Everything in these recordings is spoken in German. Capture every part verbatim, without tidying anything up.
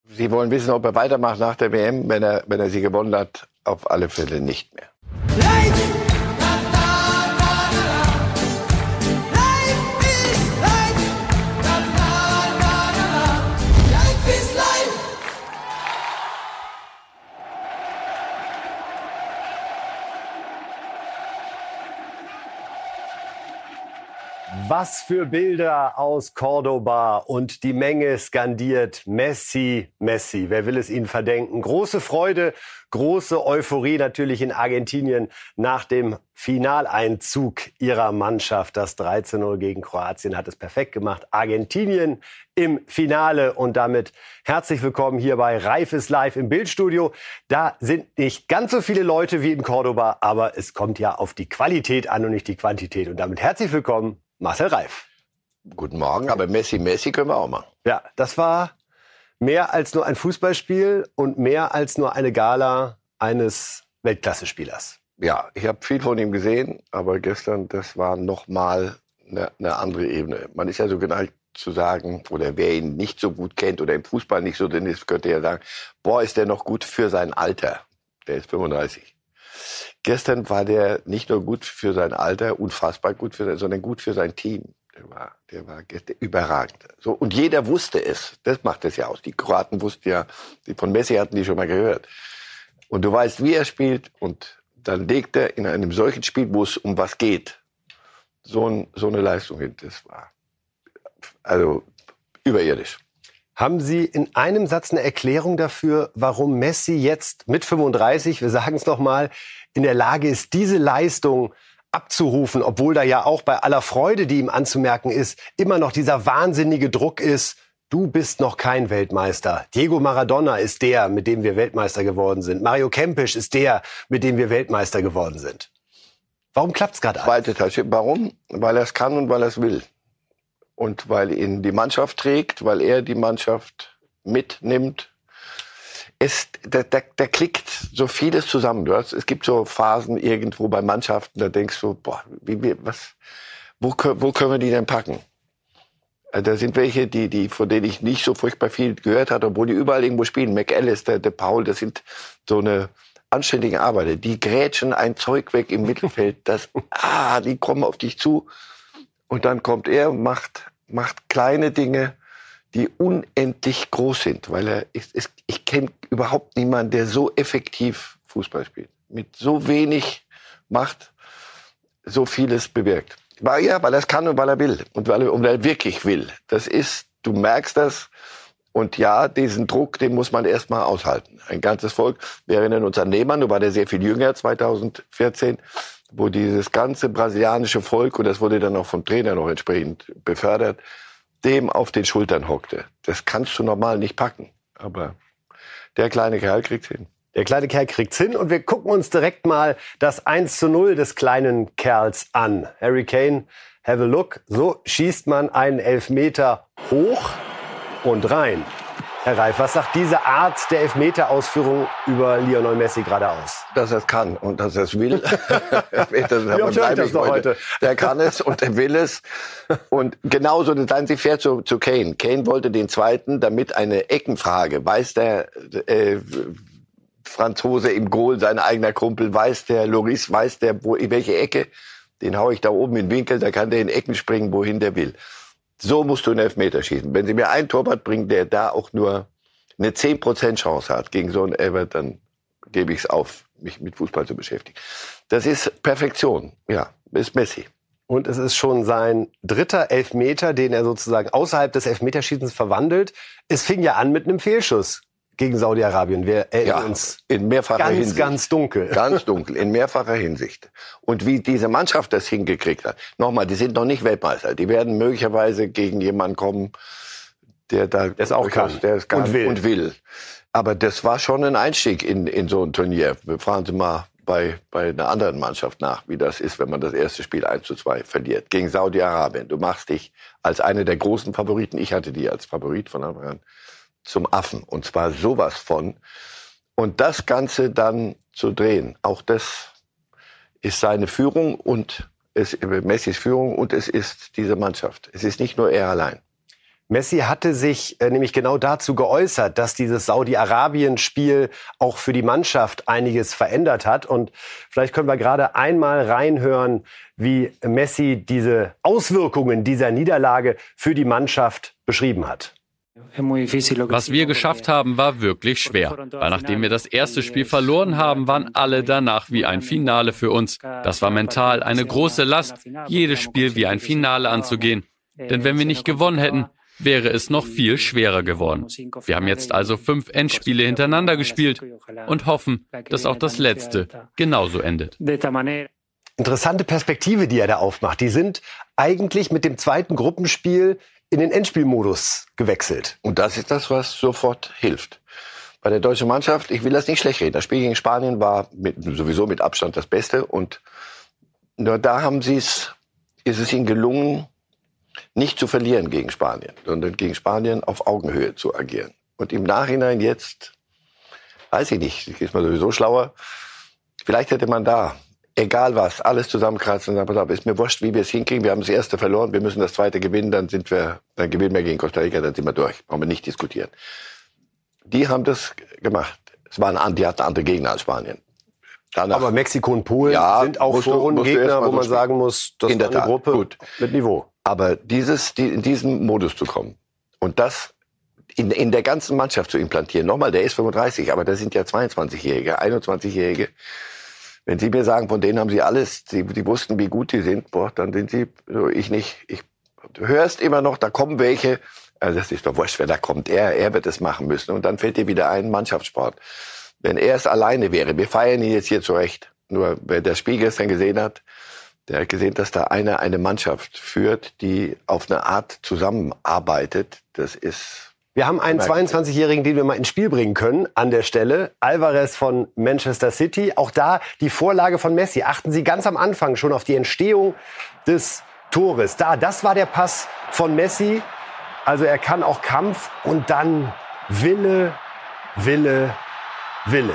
Sie wollen wissen, ob er weitermacht nach der W M, wenn er, wenn er sie gewonnen hat. Auf alle Fälle nicht mehr. Was für Bilder aus Cordoba und die Menge skandiert Messi, Messi. Wer will es ihnen verdenken? Große Freude, große Euphorie natürlich in Argentinien nach dem Finaleinzug ihrer Mannschaft. Das drei zu null gegen Kroatien hat es perfekt gemacht. Argentinien im Finale und damit herzlich willkommen hier bei Reif ist live im Bildstudio. Da sind nicht ganz so viele Leute wie in Cordoba, aber es kommt ja auf die Qualität an und nicht die Quantität. Und damit herzlich willkommen, Marcel Reif. Guten Morgen, aber Messi, Messi können wir auch machen. Ja, das war mehr als nur ein Fußballspiel und mehr als nur eine Gala eines Weltklasse-Spielers. Ja, ich habe viel von ihm gesehen, aber gestern, das war noch mal eine, eine andere Ebene. Man ist ja so geneigt zu sagen, oder wer ihn nicht so gut kennt oder im Fußball nicht so drin ist, könnte ja sagen, boah, ist der noch gut für sein Alter. Der ist fünfunddreißig. Gestern war der nicht nur gut für sein Alter, unfassbar gut für sein, sondern gut für sein Team. Der war, der war überragend. So, und jeder wusste es. Das macht es ja aus. Die Kroaten wussten ja, die von Messi hatten die schon mal gehört. Und du weißt, wie er spielt. Und dann legt er in einem solchen Spiel, wo es um was geht, so, ein, so eine Leistung hin. Das war also überirdisch. Haben Sie in einem Satz eine Erklärung dafür, warum Messi jetzt mit fünfunddreißig, wir sagen es noch mal, in der Lage ist, diese Leistung abzurufen, obwohl da ja auch bei aller Freude, die ihm anzumerken ist, immer noch dieser wahnsinnige Druck ist, du bist noch kein Weltmeister. Diego Maradona ist der, mit dem wir Weltmeister geworden sind. Mario Kempes ist der, mit dem wir Weltmeister geworden sind. Warum klappt's gerade alles? Zweite Tasche. Warum? Weil er es kann und weil er es will. Und weil ihn die Mannschaft trägt, weil er die Mannschaft mitnimmt. Es, da, da, da klickt so vieles zusammen. Du hast, es gibt so Phasen irgendwo bei Mannschaften, da denkst du, boah, wie, wie, was, wo, wo können wir die denn packen? Da sind welche, die, die, von denen ich nicht so furchtbar viel gehört hatte, obwohl die überall irgendwo spielen. McAllister, der Paul, das sind so eine anständige Arbeiter. Die grätschen ein Zeug weg im Mittelfeld. Das, ah, die kommen auf dich zu. Und dann kommt er und macht, macht kleine Dinge, die unendlich groß sind. Weil er ist, ist, ich kenne überhaupt niemanden, der so effektiv Fußball spielt. Mit so wenig Macht so vieles bewirkt. Weil, ja, weil er es kann und weil er will. Und weil er, und weil er wirklich will. Das ist, du merkst das. Und ja, diesen Druck, den muss man erstmal aushalten. Ein ganzes Volk. Wir erinnern uns an Lehmann, du war der sehr viel jünger, zweitausendvierzehn. Wo dieses ganze brasilianische Volk, und das wurde dann auch vom Trainer noch entsprechend befördert, dem auf den Schultern hockte. Das kannst du normal nicht packen. Aber der kleine Kerl kriegt's hin. Der kleine Kerl kriegt's hin und wir gucken uns direkt mal das eins zu null des kleinen Kerls an. Harry Kane, have a look. So schießt man einen Elfmeter hoch und rein. Herr Reif, was sagt diese Art der Elfmeter-Ausführung über Lionel Messi gerade aus? Dass er es kann und dass er es will. Wie oft höre ich das noch heute? Der kann es und er will es. Und genauso, dann sie fährt zu, zu Kane. Kane wollte den zweiten, damit eine Eckenfrage. Weiß der äh, Franzose im Goal, sein eigener Kumpel, weiß der Loris, weiß der, wo, in welche Ecke, den hau ich da oben in den Winkel, da kann der in Ecken springen, wohin der will. So musst du einen Elfmeter schießen. Wenn sie mir einen Torwart bringen, der da auch nur eine zehn Prozent Chance hat gegen so einen Evert, dann gebe ich es auf, mich mit Fußball zu beschäftigen. Das ist Perfektion. Ja, ist Messi. Und es ist schon sein dritter Elfmeter, den er sozusagen außerhalb des Elfmeterschießens verwandelt. Es fing ja an mit einem Fehlschuss gegen Saudi-Arabien. Wir erinnern ja, uns in mehrfacher ganz, Hinsicht. ganz dunkel. Ganz dunkel, in mehrfacher Hinsicht. Und wie diese Mannschaft das hingekriegt hat. Nochmal, die sind noch nicht Weltmeister. Die werden möglicherweise gegen jemanden kommen, der da der es auch kann, der es kann und will. und will. Aber das war schon ein Einstieg in, in so ein Turnier. Wir fragen Sie mal bei, bei einer anderen Mannschaft nach, wie das ist, wenn man das erste Spiel eins zu zwei verliert. Gegen Saudi-Arabien. Du machst dich als einer der großen Favoriten, ich hatte die als Favorit von Anfang an, zum Affen. Und zwar sowas von. Und das Ganze dann zu drehen, auch das ist seine Führung und es, Messis Führung und es ist diese Mannschaft. Es ist nicht nur er allein. Messi hatte sich äh, nämlich genau dazu geäußert, dass dieses Saudi-Arabien-Spiel auch für die Mannschaft einiges verändert hat. Und vielleicht können wir gerade einmal reinhören, wie Messi diese Auswirkungen dieser Niederlage für die Mannschaft beschrieben hat. Was wir geschafft haben, war wirklich schwer. Weil nachdem wir das erste Spiel verloren haben, waren alle danach wie ein Finale für uns. Das war mental eine große Last, jedes Spiel wie ein Finale anzugehen. Denn wenn wir nicht gewonnen hätten, wäre es noch viel schwerer geworden. Wir haben jetzt also fünf Endspiele hintereinander gespielt und hoffen, dass auch das letzte genauso endet. Interessante Perspektive, die er da aufmacht. Die sind eigentlich mit dem zweiten Gruppenspiel in den Endspielmodus gewechselt. Und das ist das, was sofort hilft. Bei der deutschen Mannschaft, ich will das nicht schlecht reden, das Spiel gegen Spanien war mit, sowieso mit Abstand das Beste. Und nur da haben sie es, ist es ihnen gelungen, nicht zu verlieren gegen Spanien, sondern gegen Spanien auf Augenhöhe zu agieren. Und im Nachhinein jetzt, weiß ich nicht, ist man sowieso schlauer, vielleicht hätte man da, egal was, alles zusammenkratzen und sagen, pass auf, ist mir wurscht, wie wir es hinkriegen, wir haben das erste verloren, wir müssen das zweite gewinnen, dann sind wir, dann gewinnen wir gegen Costa Rica, dann sind wir durch, brauchen wir nicht diskutieren. Die haben das gemacht. Es waren, die hatten andere Gegner als Spanien. Danach, aber Mexiko und Polen ja, sind auch Vorrundengegner, wo man so sagen muss, das ist eine Gruppe gut. Mit Niveau. Aber dieses, die, in diesen Modus zu kommen und das in, in der ganzen Mannschaft zu implantieren, nochmal, der ist fünfunddreißig, aber das sind ja zweiundzwanzigjährige, einundzwanzigjährige. Wenn Sie mir sagen, von denen haben Sie alles, die, die wussten, wie gut die sind, boah, dann sind Sie, so ich nicht. Ich, du hörst immer noch, da kommen welche, also das ist doch wurscht, wer da kommt, er, er wird es machen müssen. Und dann fällt dir wieder ein, Mannschaftssport. Wenn er es alleine wäre, wir feiern ihn jetzt hier zurecht, nur wer das Spiel gestern gesehen hat, der hat gesehen, dass da einer eine Mannschaft führt, die auf eine Art zusammenarbeitet. Das ist... Wir haben einen zweiundzwanzigjährigen, den wir mal ins Spiel bringen können, an der Stelle. Alvarez von Manchester City. Auch da die Vorlage von Messi. Achten Sie ganz am Anfang schon auf die Entstehung des Tores. Da, das war der Pass von Messi. Also er kann auch Kampf und dann Wille, Wille, Wille.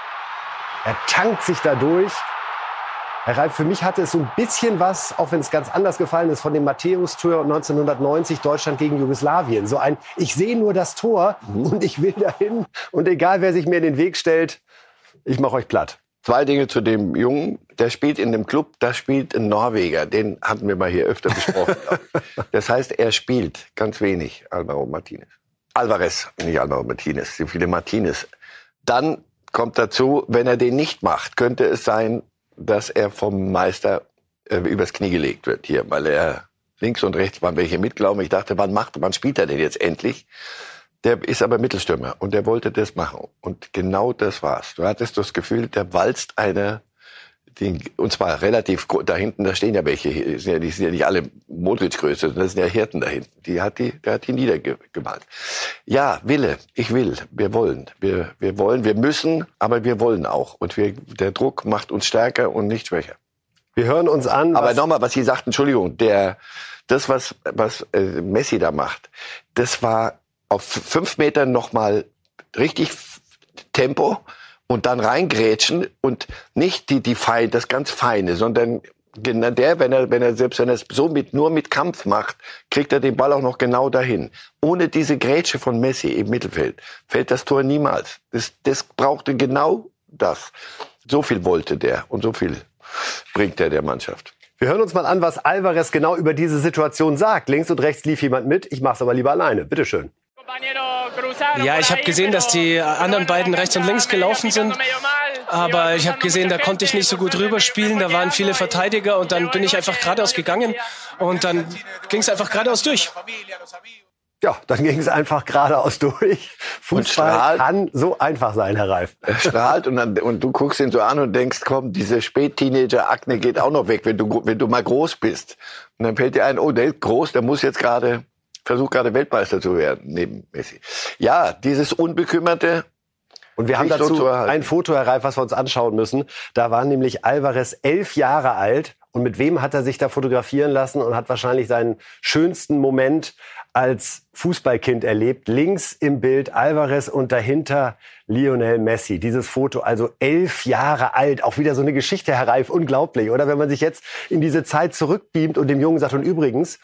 Er tankt sich da durch. Herr Reif, für mich hatte es so ein bisschen was, auch wenn es ganz anders gefallen ist, von dem Matthäus-Tor neunzehnhundertneunzig, Deutschland gegen Jugoslawien. So ein, ich sehe nur das Tor und ich will dahin. Und egal, wer sich mir in den Weg stellt, ich mache euch platt. Zwei Dinge zu dem Jungen. Der spielt in dem Club, da spielt ein Norweger. Den hatten wir mal hier öfter besprochen. Das heißt, er spielt ganz wenig, Alvaro Martinez. Alvarez, nicht Alvaro Martinez, so viele Martinez. Dann kommt dazu, wenn er den nicht macht, könnte es sein, dass er vom Meister äh, übers Knie gelegt wird hier, weil er links und rechts waren welche mitglauben. Ich dachte, wann macht, wann spielt er denn jetzt endlich? Der ist aber Mittelstürmer und der wollte das machen. Und genau das war's. Du hattest das Gefühl, der walzt einer, die, und zwar relativ, da hinten, da stehen ja welche, die sind ja, die sind ja nicht alle Modric-Größe, das sind ja Hirten da hinten. Die hat die, der hat die niedergemalt. Ja, Wille, ich will, wir wollen, wir, wir wollen, wir müssen, aber wir wollen auch. Und wir, der Druck macht uns stärker und nicht schwächer. Wir hören uns an. Aber nochmal, was Sie sagten, Entschuldigung, der, das, was, was äh, Messi da macht, das war auf fünf Metern nochmal richtig Tempo und dann reingrätschen und nicht die, die Fein, das ganz Feine, sondern der, wenn er, wenn er selbst wenn er es so mit, nur mit Kampf macht, kriegt er den Ball auch noch genau dahin. Ohne diese Grätsche von Messi im Mittelfeld fällt das Tor niemals. Das, das brauchte genau das. So viel wollte der und so viel bringt er der Mannschaft. Wir hören uns mal an, was Alvarez genau über diese Situation sagt. Links und rechts lief jemand mit. Ich mach's aber lieber alleine. Bitte schön. Ja, ich habe gesehen, dass die anderen beiden rechts und links gelaufen sind. Aber ich habe gesehen, da konnte ich nicht so gut rüberspielen. Da waren viele Verteidiger und dann bin ich einfach geradeaus gegangen. Und dann ging es einfach geradeaus durch. Ja, dann ging es einfach geradeaus durch. Fußball kann so einfach sein, Herr Reif. Er strahlt und, dann, und du guckst ihn so an und denkst, komm, diese Spätteenager-Akne geht auch noch weg, wenn du, wenn du mal groß bist. Und dann fällt dir ein, oh, der ist groß, der muss jetzt gerade... versucht gerade Weltmeister zu werden, neben Messi. Ja, dieses Unbekümmerte. Und wir haben dazu so ein Foto, Herr Reif, was wir uns anschauen müssen. Da war nämlich Alvarez elf Jahre alt. Und mit wem hat er sich da fotografieren lassen und hat wahrscheinlich seinen schönsten Moment als Fußballkind erlebt. Links im Bild Alvarez und dahinter Lionel Messi. Dieses Foto, also elf Jahre alt. Auch wieder so eine Geschichte, Herr Reif, unglaublich. Oder wenn man sich jetzt in diese Zeit zurückbeamt und dem Jungen sagt, und übrigens,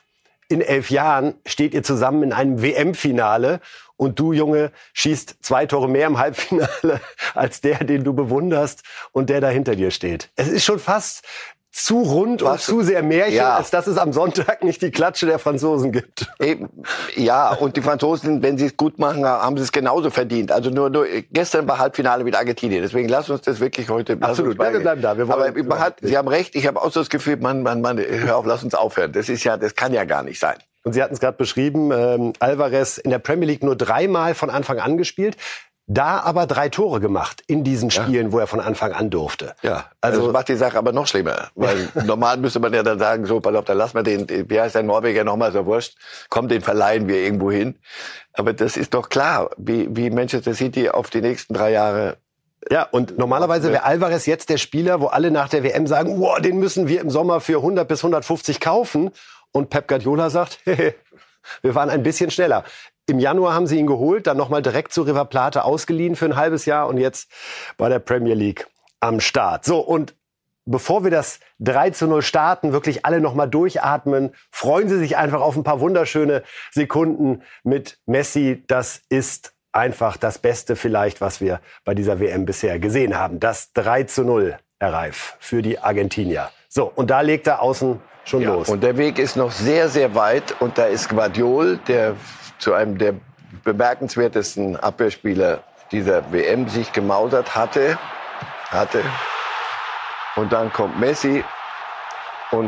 in elf Jahren steht ihr zusammen in einem W M-Finale und du, Junge, schießt zwei Tore mehr im Halbfinale als der, den du bewunderst und der da hinter dir steht. Es ist schon fast zu rund und zu sehr Märchen, ja, als dass es am Sonntag nicht die Klatsche der Franzosen gibt. Eben, ja, und die Franzosen, wenn sie es gut machen, haben sie es genauso verdient. Also nur, nur gestern war Halbfinale mit Argentinien. Deswegen lass uns das wirklich heute... Absolut, ja, wir bleiben da. Wir wollen, aber man hat, Sie haben recht, ich habe auch so das Gefühl, man, man, man, hör auf, lass uns aufhören. Das ist ja, das kann ja gar nicht sein. Und Sie hatten es gerade beschrieben, ähm, Alvarez in der Premier League nur dreimal von Anfang an gespielt. Da aber drei Tore gemacht in diesen Spielen, ja, wo er von Anfang an durfte. Ja, also das macht die Sache aber noch schlimmer. Weil normal müsste man ja dann sagen, so, pass auf, dann lassen wir den, wie heißt der Norweger nochmal, so wurscht, komm, den verleihen wir irgendwo hin. Aber das ist doch klar, wie, wie Manchester City auf die nächsten drei Jahre... Ja, und normalerweise wäre Alvarez jetzt der Spieler, wo alle nach der W M sagen, wow, den müssen wir im Sommer für hundert bis hundertfünfzig kaufen. Und Pep Guardiola sagt, hehe, wir waren ein bisschen schneller. Im Januar haben sie ihn geholt, dann nochmal direkt zu River Plate ausgeliehen für ein halbes Jahr und jetzt bei der Premier League am Start. So, und bevor wir das drei zu null starten, wirklich alle nochmal durchatmen, freuen Sie sich einfach auf ein paar wunderschöne Sekunden mit Messi. Das ist einfach das Beste vielleicht, was wir bei dieser W M bisher gesehen haben. Das drei zu null, Herr Reif, für die Argentinier. So, und da legt er außen schon ja, los. Und der Weg ist noch sehr, sehr weit. Und da ist Guardiol, der zu einem der bemerkenswertesten Abwehrspieler dieser W M sich gemausert hatte. hatte. Und dann kommt Messi. Und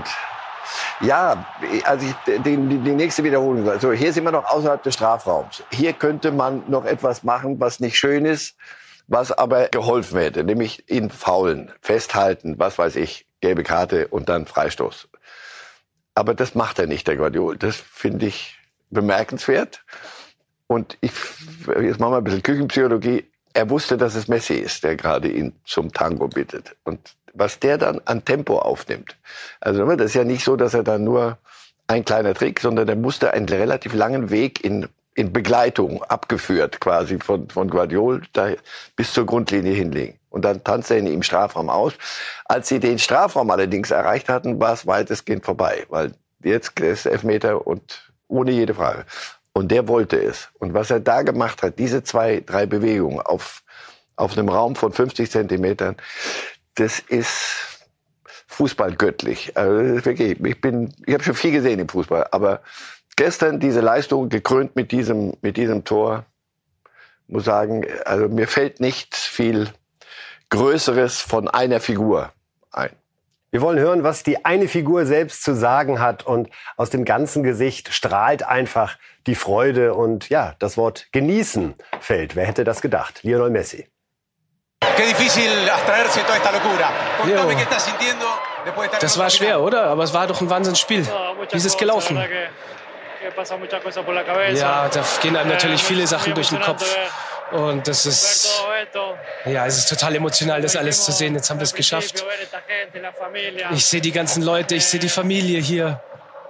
ja, also ich, die, die nächste Wiederholung. Also hier sind wir noch außerhalb des Strafraums. Hier könnte man noch etwas machen, was nicht schön ist, was aber geholfen hätte. Nämlich ihn faulen, festhalten, was weiß ich, gelbe Karte und dann Freistoß. Aber das macht er nicht, der Guardiol. Das finde ich bemerkenswert. Und ich, jetzt machen wir ein bisschen Küchenpsychologie. Er wusste, dass es Messi ist, der gerade ihn zum Tango bittet. Und was der dann an Tempo aufnimmt. Also das ist ja nicht so, dass er dann nur ein kleiner Trick, sondern er musste einen relativ langen Weg in, in Begleitung abgeführt quasi von, von Guardiol da bis zur Grundlinie hinlegen. Und dann tanzte er ihn im Strafraum aus. Als sie den Strafraum allerdings erreicht hatten, war es weitestgehend vorbei. Weil jetzt ist Elfmeter und ohne jede Frage. Und der wollte es. Und was er da gemacht hat, diese zwei, drei Bewegungen auf, auf einem Raum von fünfzig Zentimetern, das ist fußballgöttlich. Also das ist wirklich, ich bin, ich habe schon viel gesehen im Fußball, aber gestern diese Leistung gekrönt mit diesem, mit diesem Tor, muss sagen, also mir fällt nichts viel Größeres von einer Figur ein. Wir wollen hören, was die eine Figur selbst zu sagen hat. Und aus dem ganzen Gesicht strahlt einfach die Freude. Und ja, das Wort genießen fällt. Wer hätte das gedacht? Lionel Messi. Das war schwer, oder? Aber es war doch ein Wahnsinnsspiel. Wie ist es gelaufen? Ja, da gehen einem natürlich viele Sachen durch den Kopf. Und das ist, ja, es ist total emotional, das alles zu sehen. Jetzt haben wir es geschafft. Ich sehe die ganzen Leute, ich sehe die Familie hier.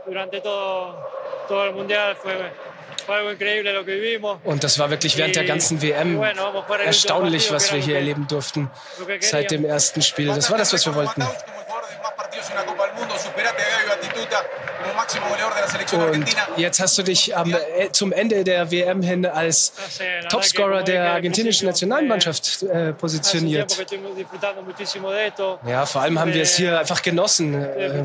Und das war wirklich während der ganzen W M erstaunlich, was wir hier erleben durften seit dem ersten Spiel. Das war das, was wir wollten. Und jetzt hast du dich am, äh, zum Ende der W M hin als Topscorer der argentinischen Nationalmannschaft äh, positioniert. Ja, vor allem haben wir es hier einfach genossen. Ähm,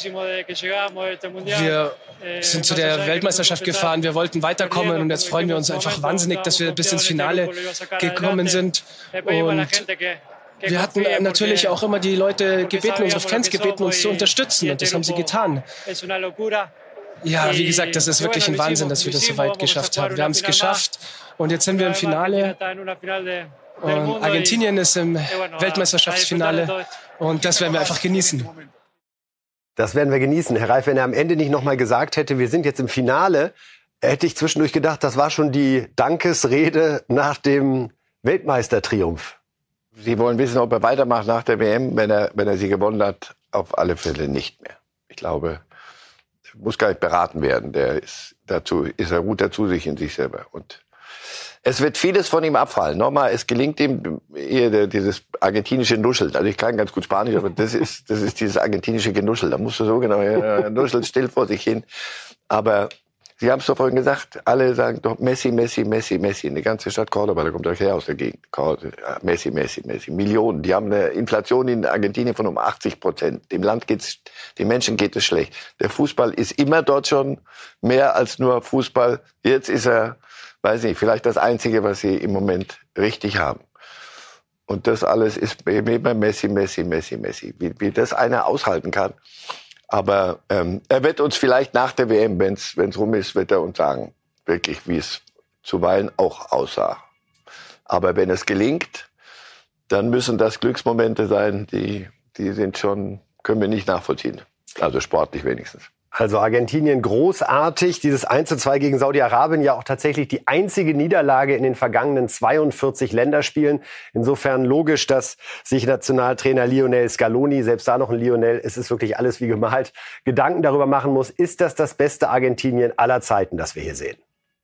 wir sind zu der Weltmeisterschaft gefahren, wir wollten weiterkommen und jetzt freuen wir uns einfach wahnsinnig, dass wir bis ins Finale gekommen sind. Und wir hatten natürlich auch immer die Leute gebeten, unsere Fans gebeten, uns zu unterstützen. Und das haben sie getan. Ja, wie gesagt, das ist wirklich ein Wahnsinn, dass wir das so weit geschafft haben. Wir haben es geschafft und jetzt sind wir im Finale. Und Argentinien ist im Weltmeisterschaftsfinale und das werden wir einfach genießen. Das werden wir genießen. Herr Reif, wenn er am Ende nicht noch mal gesagt hätte, wir sind jetzt im Finale, hätte ich zwischendurch gedacht, das war schon die Dankesrede nach dem Weltmeistertriumph. Sie wollen wissen, ob er weitermacht nach der W M, wenn er, wenn er sie gewonnen hat? Auf alle Fälle nicht mehr. Ich glaube, muss gar nicht beraten werden. Der ist dazu, ist er ruht dazu sich in sich selber. Und Es wird vieles von ihm abfallen. Nochmal, es gelingt ihm eher dieses argentinische Nuscheln. Also ich kann ganz gut Spanisch, aber das ist, das ist dieses argentinische Genuschel. Da musst du so genau, ja, nuschelt still vor sich hin. Aber Sie haben es doch vorhin gesagt, alle sagen doch Messi, Messi, Messi, Messi. Die ganze Stadt Cordoba, da kommt euch her aus der Gegend. Messi, Messi, Messi. Millionen. Die haben eine Inflation in Argentinien von um achtzig Prozent. Dem Land geht's, den Menschen geht es schlecht. Der Fußball ist immer dort schon mehr als nur Fußball. Jetzt ist er, weiß nicht, vielleicht das Einzige, was sie im Moment richtig haben. Und das alles ist immer Messi, Messi, Messi, Messi. Wie, wie das einer aushalten kann. Aber ähm, er wird uns vielleicht nach der W M, wenn es rum ist, wird er uns sagen, wirklich, wie es zuweilen auch aussah. Aber wenn es gelingt, dann müssen das Glücksmomente sein, die, die sind schon, können wir nicht nachvollziehen. Also sportlich wenigstens. Also Argentinien großartig. Dieses eins zu zwei gegen Saudi-Arabien ja auch tatsächlich die einzige Niederlage in den vergangenen zweiundvierzig Länderspielen. Insofern logisch, dass sich Nationaltrainer Lionel Scaloni, selbst da noch ein Lionel, es ist wirklich alles wie gemalt, Gedanken darüber machen muss, ist das das beste Argentinien aller Zeiten, das wir hier sehen?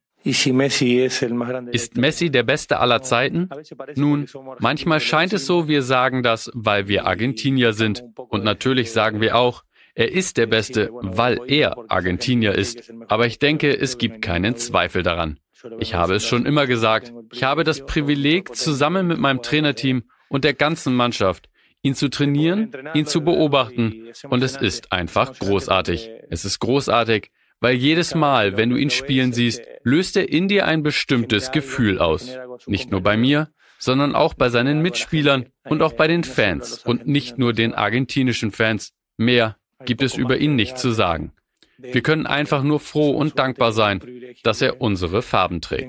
Ist Messi der Beste aller Zeiten? Nun, manchmal scheint es so, wir sagen das, weil wir Argentinier sind. Und natürlich sagen wir auch, er ist der Beste, weil er Argentinier ist. Aber ich denke, es gibt keinen Zweifel daran. Ich habe es schon immer gesagt, ich habe das Privileg, zusammen mit meinem Trainerteam und der ganzen Mannschaft, ihn zu trainieren, ihn zu beobachten. Und es ist einfach großartig. Es ist großartig, weil jedes Mal, wenn du ihn spielen siehst, löst er in dir ein bestimmtes Gefühl aus. Nicht nur bei mir, sondern auch bei seinen Mitspielern und auch bei den Fans. Und nicht nur den argentinischen Fans. Mehr gibt es über ihn nicht zu sagen. Wir können einfach nur froh und dankbar sein, dass er unsere Farben trägt.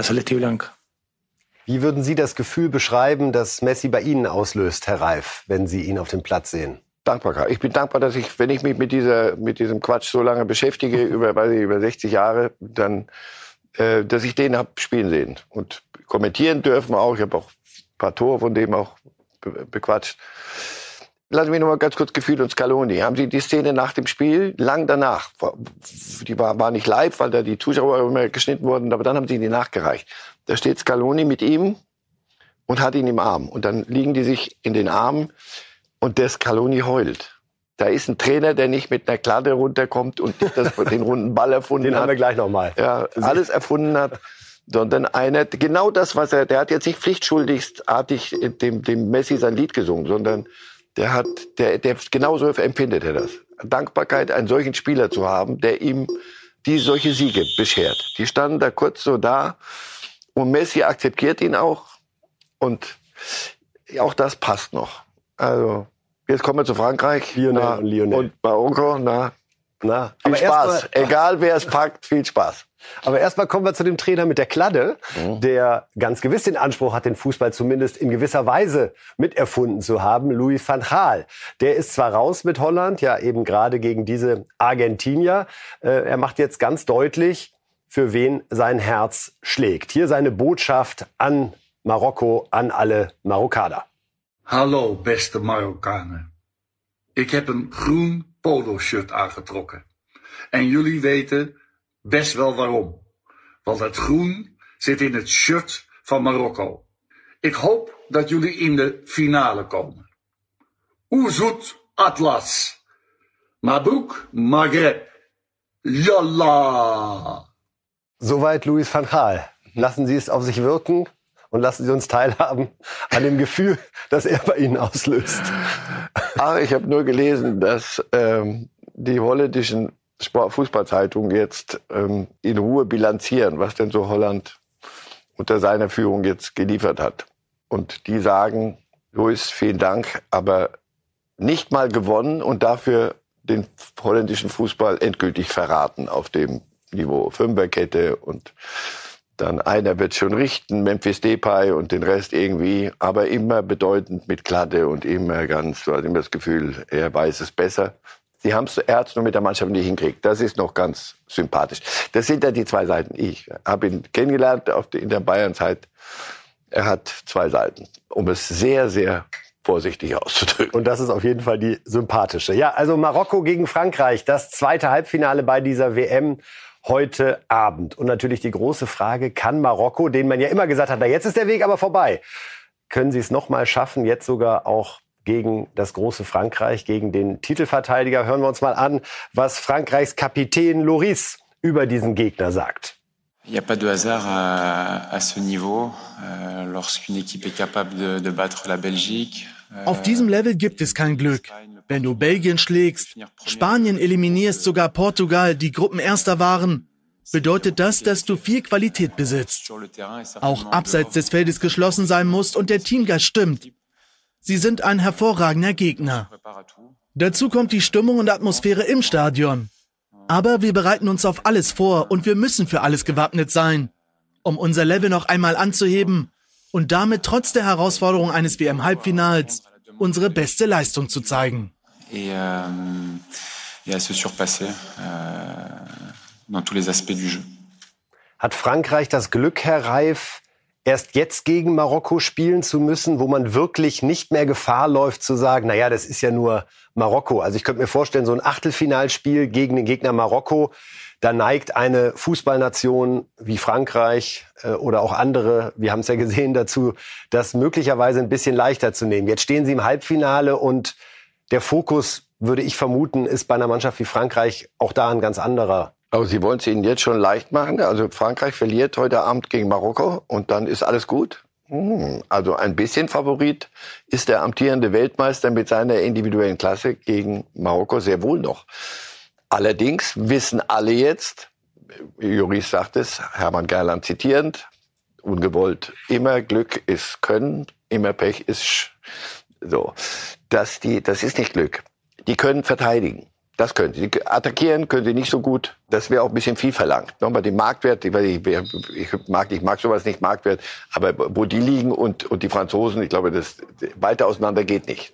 Wie würden Sie das Gefühl beschreiben, das Messi bei Ihnen auslöst, Herr Reif, wenn Sie ihn auf dem Platz sehen? Dankbarkeit. Ich bin dankbar, dass ich, wenn ich mich mit dieser, mit diesem Quatsch so lange beschäftige, über, weiß ich, über sechzig Jahre, dann, äh, dass ich den hab spielen sehen und kommentieren dürfen auch. Ich habe auch ein paar Tore von dem auch be- bequatscht. Lassen Sie mich noch mal ganz kurz Gefühl und Scaloni. Haben Sie die Szene nach dem Spiel, lang danach, die war, war nicht live, weil da die Zuschauer immer geschnitten wurden, aber dann haben Sie die nachgereicht. Da steht Scaloni mit ihm und hat ihn im Arm. Und dann liegen die sich in den Armen und der Scaloni heult. Da ist ein Trainer, der nicht mit einer Kladde runterkommt und nicht das, den runden Ball erfunden den hat. Den haben wir gleich nochmal. Ja, alles erfunden hat. Sondern einer, genau das, was er, der hat jetzt nicht pflichtschuldigstartig dem, dem Messi sein Lied gesungen, sondern Der hat, der, der, genauso empfindet er das. Dankbarkeit, einen solchen Spieler zu haben, der ihm die solche Siege beschert. Die standen da kurz so da und Messi akzeptiert ihn auch und auch das passt noch. Also, jetzt kommen wir zu Frankreich. Lionel na, und Lionel. Und Marokko, na, na viel aber Spaß. Egal wer es packt, viel Spaß. Aber erstmal kommen wir zu dem Trainer mit der Kladde, mhm. der ganz gewiss den Anspruch hat, den Fußball zumindest in gewisser Weise miterfunden zu haben. Louis van Gaal. Der ist zwar raus mit Holland, ja eben gerade gegen diese Argentinier. Äh, er macht jetzt ganz deutlich, für wen sein Herz schlägt. Hier seine Botschaft an Marokko, an alle Marokkaner. Hallo beste Marokkanen. Ik heb een groen polo-shirt aangetrokken. En jullie weten best wel waarom. Want het groen zit in het shirt van Marokko. Ik hoop dat jullie in de finale komen. Ouzout Atlas. Mabrouk Maghreb. Yallah. Soweit Louis van Gaal. Lassen Sie es auf sich wirken und lassen Sie uns teilhaben an dem Gefühl, das er bei Ihnen auslöst. Ach, ich habe nur gelesen, dass ähm, die holländischen Sport- Fußballzeitungen jetzt ähm, in Ruhe bilanzieren, was denn so Holland unter seiner Führung jetzt geliefert hat. Und die sagen, Louis, vielen Dank, aber nicht mal gewonnen und dafür den holländischen Fußball endgültig verraten auf dem Niveau. Fünferkette und dann einer wird schon richten, Memphis Depay und den Rest irgendwie, aber immer bedeutend mit Kladde und immer ganz, du hast immer das Gefühl, er weiß es besser. Sie haben es, er hat es nur mit der Mannschaft nicht hinkriegt. Das ist noch ganz sympathisch. Das sind ja die zwei Seiten. Ich habe ihn kennengelernt auf die, in der Bayern-Zeit. Er hat zwei Seiten, um es sehr, sehr vorsichtig auszudrücken. Und das ist auf jeden Fall die sympathische. Ja, also Marokko gegen Frankreich, das zweite Halbfinale bei dieser W M. heute Abend. Und natürlich die große Frage, kann Marokko, denen man ja immer gesagt hat, na jetzt ist der Weg aber vorbei, können sie es noch mal schaffen, jetzt sogar auch gegen das große Frankreich, gegen den Titelverteidiger? Hören wir uns mal an, was Frankreichs Kapitän Lloris über diesen Gegner sagt. Il n'y a pas de hasard à, à ce niveau, euh, lorsqu'une équipe est capable de, de battre la Belgique. Euh, Auf diesem Level gibt es kein Glück. Wenn du Belgien schlägst, Spanien eliminierst, sogar Portugal, die Gruppenerster waren, bedeutet das, dass du viel Qualität besitzt. Auch abseits des Feldes geschlossen sein musst und der Teamgeist stimmt. Sie sind ein hervorragender Gegner. Dazu kommt die Stimmung und Atmosphäre im Stadion. Aber wir bereiten uns auf alles vor und wir müssen für alles gewappnet sein, um unser Level noch einmal anzuheben und damit trotz der Herausforderung eines W M-Halbfinals unsere beste Leistung zu zeigen. Et, euh, et à se surpasser euh, dans tous les aspects du jeu. Hat Frankreich das Glück, Herr Reif, erst jetzt gegen Marokko spielen zu müssen, wo man wirklich nicht mehr Gefahr läuft zu sagen, naja, das ist ja nur Marokko. Also ich könnte mir vorstellen, so ein Achtelfinalspiel gegen den Gegner Marokko, da neigt eine Fußballnation wie Frankreich äh, oder auch andere, wir haben es ja gesehen, dazu, das möglicherweise ein bisschen leichter zu nehmen. Jetzt stehen sie im Halbfinale und der Fokus, würde ich vermuten, ist bei einer Mannschaft wie Frankreich auch da ein ganz anderer. Aber Sie wollen es Ihnen jetzt schon leicht machen? Also Frankreich verliert heute Abend gegen Marokko und dann ist alles gut? Hm, also ein bisschen Favorit ist der amtierende Weltmeister mit seiner individuellen Klasse gegen Marokko sehr wohl noch. Allerdings wissen alle jetzt, Lloris sagt es, Hermann Gerland zitierend, ungewollt, immer Glück ist Können, immer Pech ist Sch. So, dass die, das ist nicht Glück. Die können verteidigen. Das können sie. Attackieren können sie nicht so gut. Das wäre auch ein bisschen viel verlangt. Nochmal den Marktwert, ich, ich, mag, ich mag sowas nicht, Marktwert, aber wo die liegen und, und die Franzosen, ich glaube, das weiter auseinander geht nicht.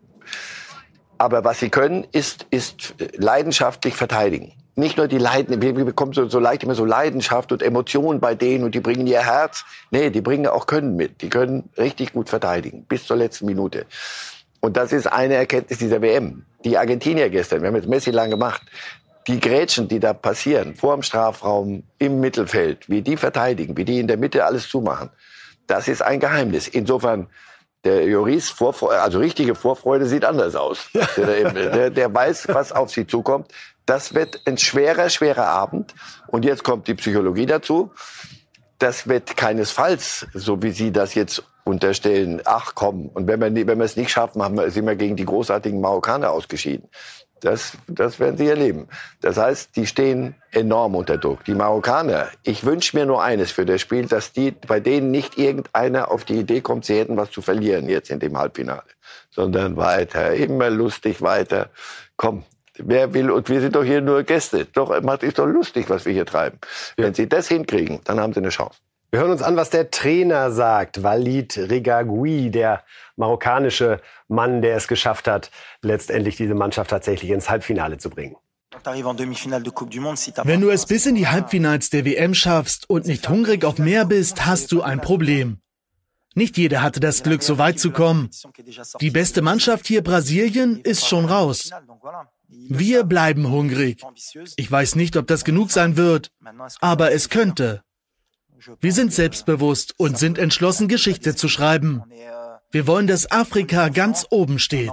Aber was sie können, ist, ist leidenschaftlich verteidigen. Nicht nur die Leiden, wir bekommen so, so leicht immer so Leidenschaft und Emotionen bei denen und die bringen ihr Herz. Nee, die bringen auch Können mit. Die können richtig gut verteidigen, bis zur letzten Minute. Und das ist eine Erkenntnis dieser W M. Die Argentinier gestern, wir haben jetzt Messi lang gemacht, die Grätschen, die da passieren, vor dem Strafraum, im Mittelfeld, wie die verteidigen, wie die in der Mitte alles zumachen, das ist ein Geheimnis. Insofern, der Lloris, Vorfreude, also richtige Vorfreude sieht anders aus. Der, der, der weiß, was auf sie zukommt. Das wird ein schwerer, schwerer Abend. Und jetzt kommt die Psychologie dazu. Das wird keinesfalls, so wie Sie das jetzt unterstellen, ach komm, und wenn wir, wenn wir es nicht schaffen, haben wir, sind wir gegen die großartigen Marokkaner ausgeschieden. Das, das werden Sie erleben. Das heißt, die stehen enorm unter Druck. Die Marokkaner, ich wünsche mir nur eines für das Spiel, dass die, bei denen nicht irgendeiner auf die Idee kommt, sie hätten was zu verlieren jetzt in dem Halbfinale. Sondern weiter, immer lustig weiter. Komm, wer will, und wir sind doch hier nur Gäste. Doch, macht ist doch lustig, was wir hier treiben. Ja. Wenn Sie das hinkriegen, dann haben Sie eine Chance. Wir hören uns an, was der Trainer sagt. Walid Regragui, der marokkanische Mann, der es geschafft hat, letztendlich diese Mannschaft tatsächlich ins Halbfinale zu bringen. Wenn du es bis in die Halbfinals der W M schaffst und nicht hungrig auf mehr bist, hast du ein Problem. Nicht jeder hatte das Glück, so weit zu kommen. Die beste Mannschaft hier, Brasilien, ist schon raus. Wir bleiben hungrig. Ich weiß nicht, ob das genug sein wird, aber es könnte. Wir sind selbstbewusst und sind entschlossen, Geschichte zu schreiben. Wir wollen, dass Afrika ganz oben steht.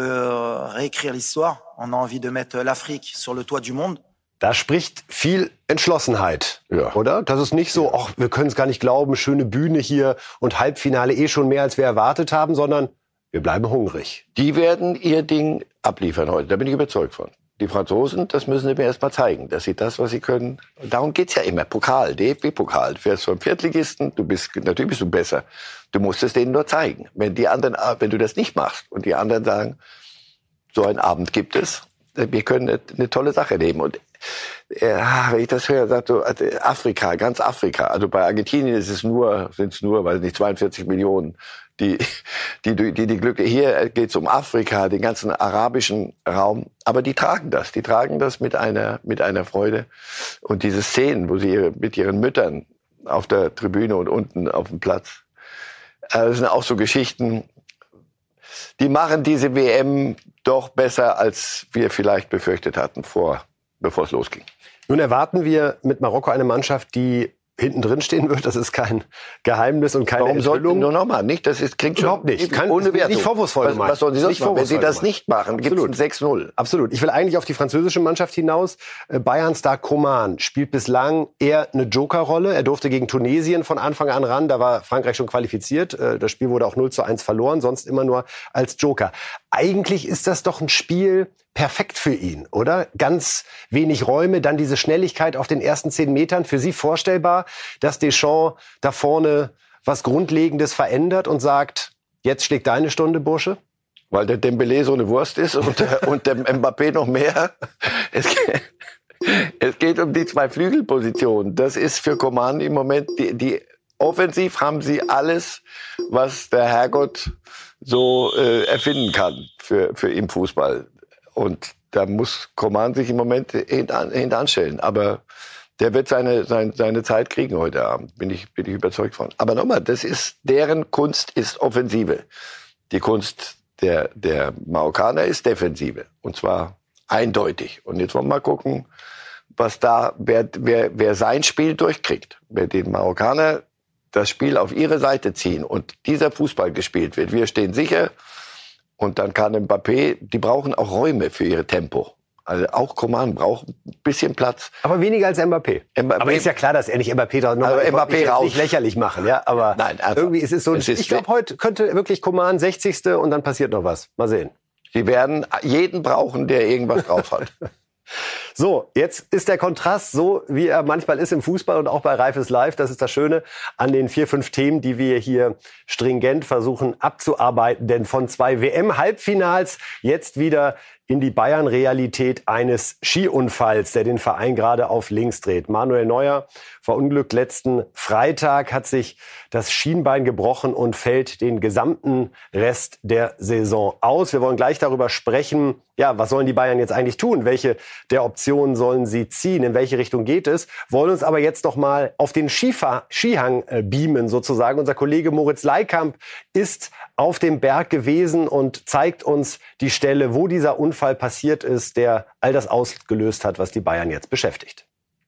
Da spricht viel Entschlossenheit, ja. Oder? Das ist nicht so, ach, wir können es gar nicht glauben, schöne Bühne hier und Halbfinale eh schon mehr, als wir erwartet haben, sondern wir bleiben hungrig. Die werden ihr Ding abliefern heute, da bin ich überzeugt von. Die Franzosen, das müssen sie mir erst mal zeigen, dass sie das, was sie können, darum geht's ja immer, Pokal, D F B-Pokal, du fährst vom Viertligisten, du bist, natürlich bist du besser, du musst es denen nur zeigen. Wenn die anderen, wenn du das nicht machst und die anderen sagen, so einen Abend gibt es, wir können eine, eine tolle Sache nehmen. Und ja, wenn ich das höre, sagt so, Afrika, ganz Afrika, also bei Argentinien ist es nur, sind es nur, weiß nicht, zweiundvierzig Millionen, die, die, die, die Glück, hier geht es um Afrika, den ganzen arabischen Raum, aber die tragen das, die tragen das mit einer, mit einer Freude. Und diese Szenen, wo sie ihre, mit ihren Müttern auf der Tribüne und unten auf dem Platz, das sind auch so Geschichten, die machen diese W M doch besser, als wir vielleicht befürchtet hatten, vor, bevor es losging. Nun erwarten wir mit Marokko eine Mannschaft, die hinten drin stehen wird. Das ist kein Geheimnis und keine Warum sollten Enthüllung. Nur nochmal nicht? Das ist, klingt überhaupt nicht. Kann, ohne Wertung. Nicht vorwurfsvoll was, was sollen Sie sonst machen? Wenn Sie das nicht machen, gibt es ein sechs null. Absolut. Ich will eigentlich auf die französische Mannschaft hinaus. Bayern-Star Coman spielt bislang eher eine Jokerrolle. Er durfte gegen Tunesien von Anfang an ran. Da war Frankreich schon qualifiziert. Das Spiel wurde auch null zu eins verloren, sonst immer nur als Joker. Eigentlich ist das doch ein Spiel perfekt für ihn, oder? Ganz wenig Räume, dann diese Schnelligkeit auf den ersten zehn Metern. Für Sie vorstellbar, dass Deschamps da vorne was Grundlegendes verändert und sagt, jetzt schlägt deine Stunde, Bursche? Weil der Dembélé so eine Wurst ist und, der, und der Mbappé noch mehr. Es geht, es geht um die zwei Flügelpositionen. Das ist für Coman im Moment, die, die offensiv haben sie alles, was der Herrgott so äh, erfinden kann für, für im Fußball. Und da muss Coman sich im Moment hintan, hintanstellen. Aber der wird seine, seine, seine Zeit kriegen heute Abend. Bin ich, bin ich überzeugt von. Aber nochmal, das ist, deren Kunst ist Offensive. Die Kunst der, der Marokkaner ist Defensive. Und zwar eindeutig. Und jetzt wollen wir mal gucken, was da, wer, wer, wer sein Spiel durchkriegt. Wer den Marokkaner das Spiel auf ihre Seite ziehen und dieser Fußball gespielt wird. Wir stehen sicher. Und dann kann Mbappé, die brauchen auch Räume für ihr Tempo. Also auch Coman braucht ein bisschen Platz. Aber weniger als Mbappé. Mbappé. Aber ist ja klar, dass er nicht Mbappé da noch also Mbappé nicht, raus. nicht lächerlich machen. Ja, aber Nein, einfach. Irgendwie ist es so. Es ist ich glaube, heute könnte wirklich Coman sechzigste und dann passiert noch was. Mal sehen. Sie werden jeden brauchen, der irgendwas drauf hat. So, jetzt ist der Kontrast so, wie er manchmal ist im Fußball und auch bei Reif ist live. Das ist das Schöne an den vier, fünf Themen, die wir hier stringent versuchen abzuarbeiten. Denn von zwei W M-Halbfinals jetzt wieder in die Bayern-Realität eines Skiunfalls, der den Verein gerade auf links dreht. Manuel Neuer verunglückt letzten Freitag, hat sich das Schienbein gebrochen und fällt den gesamten Rest der Saison aus. Wir wollen gleich darüber sprechen, ja, was sollen die Bayern jetzt eigentlich tun? Welche der Optionen sollen sie ziehen? In welche Richtung geht es? Wollen uns aber jetzt noch mal auf den Skifahr- Skihang äh, beamen sozusagen. Unser Kollege Moritz Leikamp ist auf dem Berg gewesen und zeigt uns die Stelle, wo dieser Unfall passiert ist, der all das ausgelöst hat, was die Bayern jetzt beschäftigt.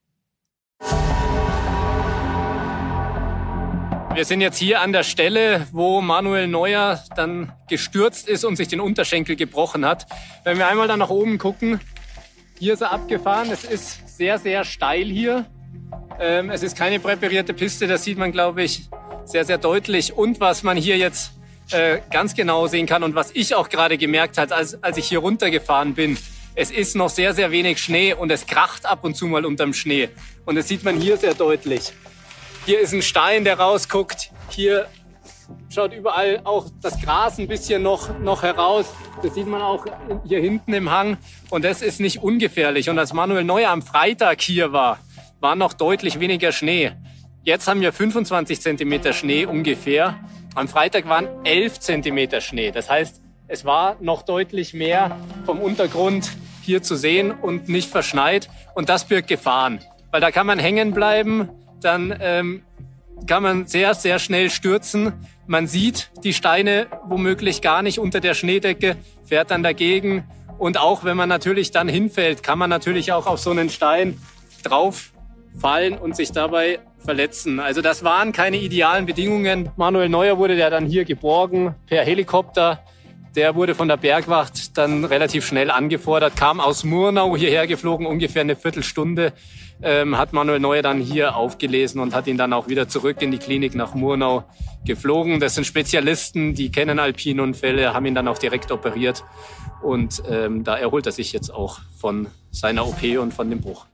Wir sind jetzt hier an der Stelle, wo Manuel Neuer dann gestürzt ist und sich den Unterschenkel gebrochen hat. Wenn wir einmal da nach oben gucken, hier ist er abgefahren. Es ist sehr, sehr steil hier. Ähm, es ist keine präparierte Piste, das sieht man, glaube ich, sehr, sehr deutlich. Und was man hier jetzt äh, ganz genau sehen kann und was ich auch gerade gemerkt habe, als, als ich hier runtergefahren bin, es ist noch sehr, sehr wenig Schnee und es kracht ab und zu mal unterm Schnee. Und das sieht man hier sehr deutlich. Hier ist ein Stein, der rausguckt. Hier schaut überall auch das Gras ein bisschen noch, noch heraus. Das sieht man auch hier hinten im Hang. Und das ist nicht ungefährlich. Und als Manuel Neuer am Freitag hier war, war noch deutlich weniger Schnee. Jetzt haben wir fünfundzwanzig Zentimeter Schnee ungefähr. Am Freitag waren elf Zentimeter Schnee. Das heißt, es war noch deutlich mehr vom Untergrund hier zu sehen und nicht verschneit. Und das birgt Gefahren. Weil da kann man hängen bleiben. Dann ähm, kann man sehr, sehr schnell stürzen. Man sieht die Steine womöglich gar nicht unter der Schneedecke, fährt dann dagegen. Und auch wenn man natürlich dann hinfällt, kann man natürlich auch auf so einen Stein drauf fallen und sich dabei verletzen. Also das waren keine idealen Bedingungen. Manuel Neuer wurde ja dann hier geborgen per Helikopter. Der wurde von der Bergwacht dann relativ schnell angefordert, kam aus Murnau hierher geflogen, ungefähr eine Viertelstunde. Ähm, hat Manuel Neuer dann hier aufgelesen und hat ihn dann auch wieder zurück in die Klinik nach Murnau geflogen. Das sind Spezialisten, die kennen Alpinunfälle, haben ihn dann auch direkt operiert. Und ähm, da erholt er sich jetzt auch von seiner O P und von dem Bruch.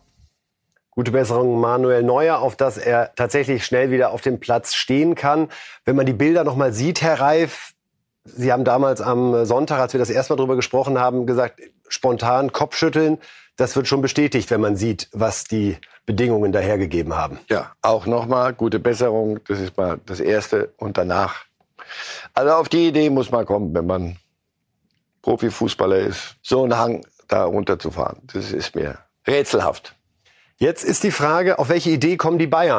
Gute Besserung Manuel Neuer, auf dass er tatsächlich schnell wieder auf dem Platz stehen kann. Wenn man die Bilder noch mal sieht, Herr Reif, Sie haben damals am Sonntag, als wir das erste Mal drüber gesprochen haben, gesagt, spontan Kopfschütteln. Das wird schon bestätigt, wenn man sieht, was die Bedingungen dahergegeben haben. Ja, auch nochmal gute Besserung. Das ist mal das Erste. Und danach. Also auf die Idee muss man kommen, wenn man Profifußballer ist, so einen Hang da runterzufahren. Das ist mir rätselhaft. Jetzt ist die Frage, auf welche Idee kommen die Bayern?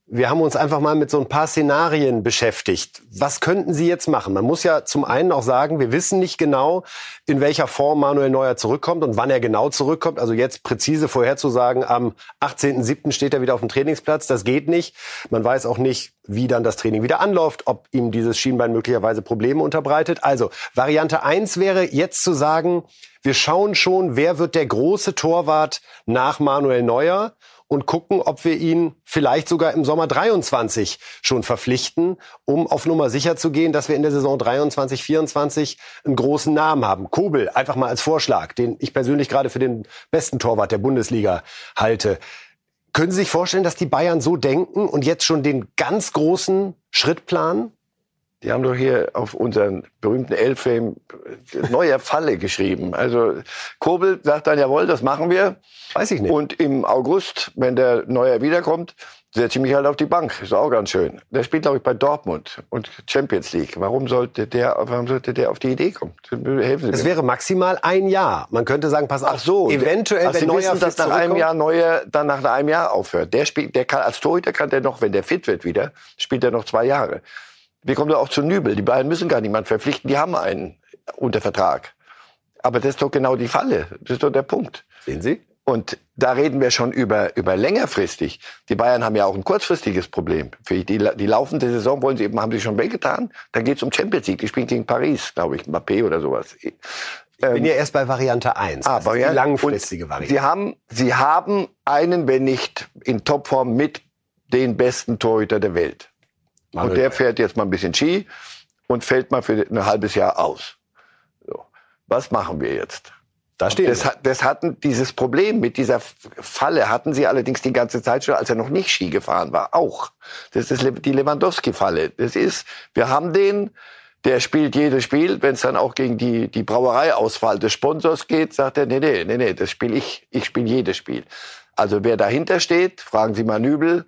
Wir haben uns einfach mal mit so ein paar Szenarien beschäftigt. Was könnten Sie jetzt machen? Man muss ja zum einen auch sagen, wir wissen nicht genau, in welcher Form Manuel Neuer zurückkommt und wann er genau zurückkommt. Also jetzt präzise vorherzusagen, am achtzehnten siebten steht er wieder auf dem Trainingsplatz. Das geht nicht. Man weiß auch nicht, wie dann das Training wieder anläuft, ob ihm dieses Schienbein möglicherweise Probleme unterbreitet. Also Variante eins wäre jetzt zu sagen, wir schauen schon, wer wird der große Torwart nach Manuel Neuer und gucken, ob wir ihn vielleicht sogar im Sommer dreiundzwanzig schon verpflichten, um auf Nummer sicher zu gehen, dass wir in der Saison dreiundzwanzig vierundzwanzig einen großen Namen haben. Kobel, einfach mal als Vorschlag, den ich persönlich gerade für den besten Torwart der Bundesliga halte. Können Sie sich vorstellen, dass die Bayern so denken und jetzt schon den ganz großen Schritt planen? Die haben doch hier auf unseren berühmten Elfame neue Falle geschrieben. Also Kobel sagt dann, jawohl, das machen wir. Weiß ich nicht. Und im August, wenn der Neuer wiederkommt, setze ich mich halt auf die Bank. Ist auch ganz schön. Der spielt, glaube ich, bei Dortmund und Champions League. Warum sollte der, warum sollte der auf die Idee kommen? Helfen Sie mir. Es wäre maximal ein Jahr. Man könnte sagen, pass auf, Ach so, eventuell, also wenn Sie Neuer wissen, dass nach einem Jahr Neuer dann nach einem Jahr aufhört. Der spielt, der kann als Torhüter kann der noch, wenn der fit wird wieder, spielt er noch zwei Jahre. Wir kommen da auch zu Nübel. Die Bayern müssen gar niemanden verpflichten. Die haben einen unter Vertrag. Aber das ist doch genau die Falle. Das ist doch der Punkt. Sehen Sie? Und da reden wir schon über, über längerfristig. Die Bayern haben ja auch ein kurzfristiges Problem. Für die, die laufende Saison wollen sie eben, haben sie schon weggetan. Dann geht's um Champions League. Die spielen gegen Paris, glaube ich, Mbappé oder sowas. Ich bin ähm, ja erst bei Variante eins. Ah, das ist die langfristige Variante. Sie haben, sie haben einen, wenn nicht in Topform, mit den besten Torhüter der Welt. Und der fährt jetzt mal ein bisschen Ski und fällt mal für ein halbes Jahr aus. So. Was machen wir jetzt? Da stehen das, das hatten dieses Problem mit dieser Falle hatten sie allerdings die ganze Zeit schon, als er noch nicht Ski gefahren war. Auch. Das ist die Lewandowski-Falle. Das ist, wir haben den, der spielt jedes Spiel. Wenn es dann auch gegen die, die Brauereiauswahl des Sponsors geht, sagt er, nee, nee, nee, nee, das spiele ich. Ich spiele jedes Spiel. Also wer dahinter steht, fragen Sie mal Nübel,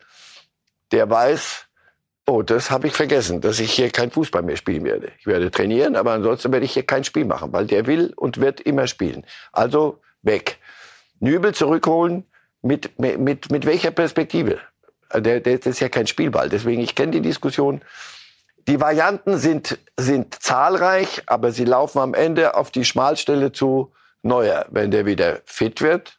der weiß, oh, das habe ich vergessen, dass ich hier kein Fußball mehr spielen werde. Ich werde trainieren, aber ansonsten werde ich hier kein Spiel machen, weil der will und wird immer spielen. Also weg. Nübel zurückholen, mit, mit, mit welcher Perspektive? Der, der, das ist ja kein Spielball, deswegen, ich kenne die Diskussion. Die Varianten sind, sind zahlreich, aber sie laufen am Ende auf die Schmalstelle zu Neuer. Wenn der wieder fit wird,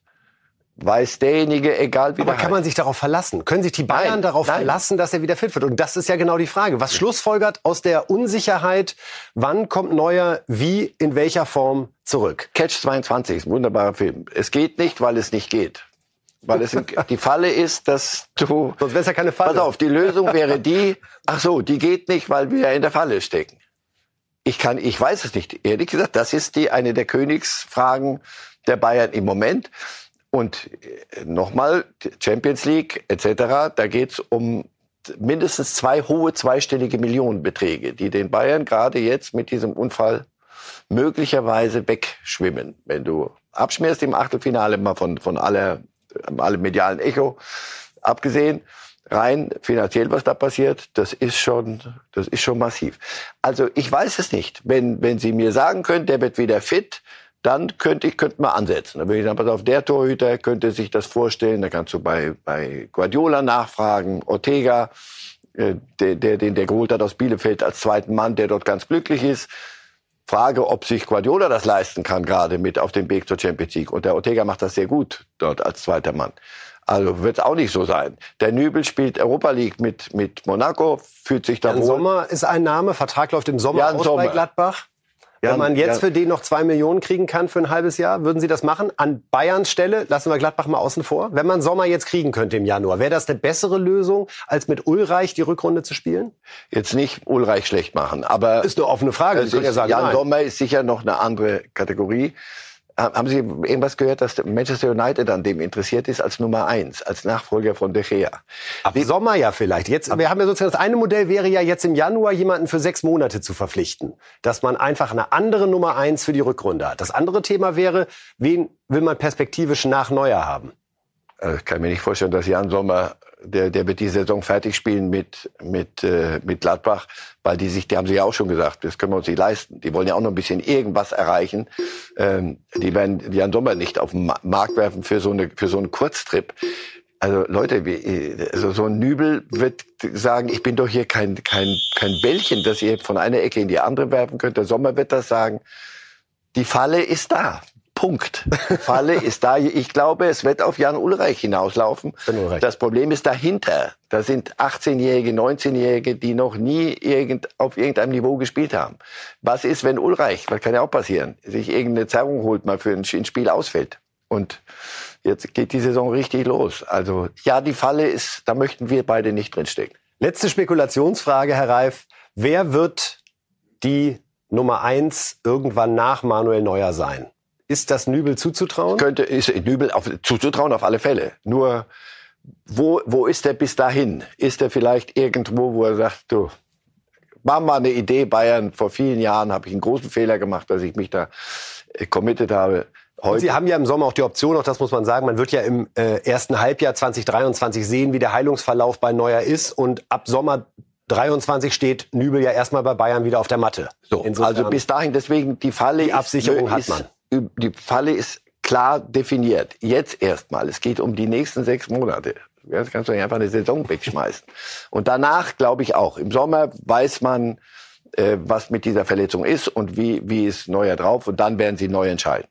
weiß derjenige, egal wie Aber der kann man sich darauf verlassen? Können sich die Bayern Nein, darauf nein. verlassen, dass er wieder fit wird? Und das ist ja genau die Frage. Was schlussfolgert aus der Unsicherheit, wann kommt Neuer wie, in welcher Form zurück? Catch zweiundzwanzig ist ein wunderbarer Film. Es geht nicht, weil es nicht geht. Weil es die Falle ist, dass du... Sonst wäre es ja keine Falle. Pass auf, die Lösung wäre die, ach so, die geht nicht, weil wir in der Falle stecken. Ich kann, ich weiß es nicht. Ehrlich gesagt, das ist die, eine der Königsfragen der Bayern im Moment. Und nochmal, Champions League et cetera, da geht's um mindestens zwei hohe zweistellige Millionenbeträge, die den Bayern gerade jetzt mit diesem Unfall möglicherweise wegschwimmen. Wenn du abschmierst im Achtelfinale, mal von, von aller, allem medialen Echo abgesehen, rein finanziell, was da passiert, das ist schon, das ist schon massiv. Also ich weiß es nicht. Wenn, wenn Sie mir sagen können, der wird wieder fit, dann könnte ich, könnte man ansetzen. Dann würde ich sagen, pass auf, der Torhüter könnte sich das vorstellen. Da kannst du bei, bei Guardiola nachfragen, Ortega, äh, der, der, den der geholt hat aus Bielefeld als zweiten Mann, der dort ganz glücklich ist. Frage, ob sich Guardiola das leisten kann, gerade mit auf dem Weg zur Champions League. Und der Ortega macht das sehr gut dort als zweiter Mann. Also wird es auch nicht so sein. Der Nübel spielt Europa League mit, mit Monaco, fühlt sich da Jan wohl. Sommer ist ein Name, Vertrag läuft im Sommer Jan aus Sommer. bei Gladbach. Wenn Jan- man jetzt Jan- für den noch zwei Millionen kriegen kann für ein halbes Jahr, würden Sie das machen? An Bayerns Stelle, lassen wir Gladbach mal außen vor. Wenn man Sommer jetzt kriegen könnte im Januar, wäre das eine bessere Lösung, als mit Ulreich die Rückrunde zu spielen? Jetzt nicht Ulreich schlecht machen, aber Ist eine offene Frage. Sie es können ja ist, sagen, Jan nein. Sommer ist sicher noch eine andere Kategorie. Haben Sie irgendwas gehört, dass Manchester United an dem interessiert ist als Nummer eins, als Nachfolger von De Gea? Ab Sommer ja vielleicht. Jetzt, wir haben ja sozusagen, das eine Modell wäre ja jetzt im Januar jemanden für sechs Monate zu verpflichten. Dass man einfach eine andere Nummer eins für die Rückrunde hat. Das andere Thema wäre, wen will man perspektivisch nach Neuer haben? Ich kann mir nicht vorstellen, dass Jan Sommer, der, der wird die Saison fertig spielen mit, mit, äh, mit Gladbach, weil die sich, die haben sie ja auch schon gesagt, das können wir uns nicht leisten. Die wollen ja auch noch ein bisschen irgendwas erreichen. Ähm, die werden Jan Sommer nicht auf den Markt werfen für so eine, für so einen Kurztrip. Also Leute, wie, also so ein Nübel wird sagen, ich bin doch hier kein, kein, kein Bällchen, das ihr von einer Ecke in die andere werfen könnt. Der Sommer wird das sagen, die Falle ist da. Punkt. Die Falle ist da. Ich glaube, es wird auf Jan Ullreich hinauslaufen. Ulreich. Das Problem ist dahinter. Da sind achtzehnjährige, neunzehnjährige, die noch nie irgend, auf irgendeinem Niveau gespielt haben. Was ist, wenn Ullreich, das kann ja auch passieren, sich irgendeine Zerrung holt, mal für ein Spiel ausfällt? Und jetzt geht die Saison richtig los. Also ja, die Falle ist, da möchten wir beide nicht drinstecken. Letzte Spekulationsfrage, Herr Reif. Wer wird die Nummer eins irgendwann nach Manuel Neuer sein? Ist das Nübel zuzutrauen? Könnte, ist Nübel auf, zuzutrauen auf alle Fälle. Nur, wo, wo ist er bis dahin? Ist er vielleicht irgendwo, wo er sagt, du, war mal eine Idee, Bayern, vor vielen Jahren habe ich einen großen Fehler gemacht, dass ich mich da äh, committed habe. Heute. Sie haben ja im Sommer auch die Option, auch das muss man sagen, man wird ja im äh, ersten Halbjahr zwanzig dreiundzwanzig sehen, wie der Heilungsverlauf bei Neuer ist. Und ab Sommer dreiundzwanzig steht Nübel ja erstmal bei Bayern wieder auf der Matte. So, also bis dahin, deswegen die Falle die Absicherung ist, hat man. Die Falle ist klar definiert. Jetzt erstmal. Es geht um die nächsten sechs Monate. Jetzt kannst du nicht einfach eine Saison wegschmeißen. Und danach, glaube ich auch. Im Sommer weiß man, äh, was mit dieser Verletzung ist und wie, wie ist Neuer drauf. Und dann werden sie neu entscheiden.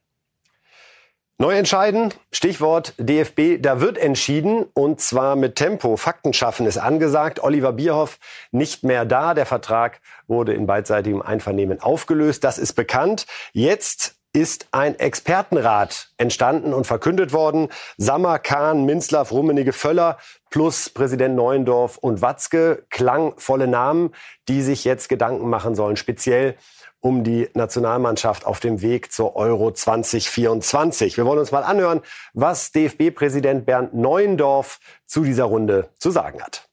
Neu entscheiden, Stichwort D F B, da wird entschieden und zwar mit Tempo. Fakten schaffen ist angesagt. Oliver Bierhoff nicht mehr da. Der Vertrag wurde in beidseitigem Einvernehmen aufgelöst. Das ist bekannt. Jetzt ist ein Expertenrat entstanden und verkündet worden. Sammer, Kahn, Minzlaff, Rummenigge, Völler plus Präsident Neuendorf und Watzke. Klangvolle Namen, die sich jetzt Gedanken machen sollen, speziell um die Nationalmannschaft auf dem Weg zur Euro zwanzig vierundzwanzig. Wir wollen uns mal anhören, was D F B-Präsident Bernd Neuendorf zu dieser Runde zu sagen hat.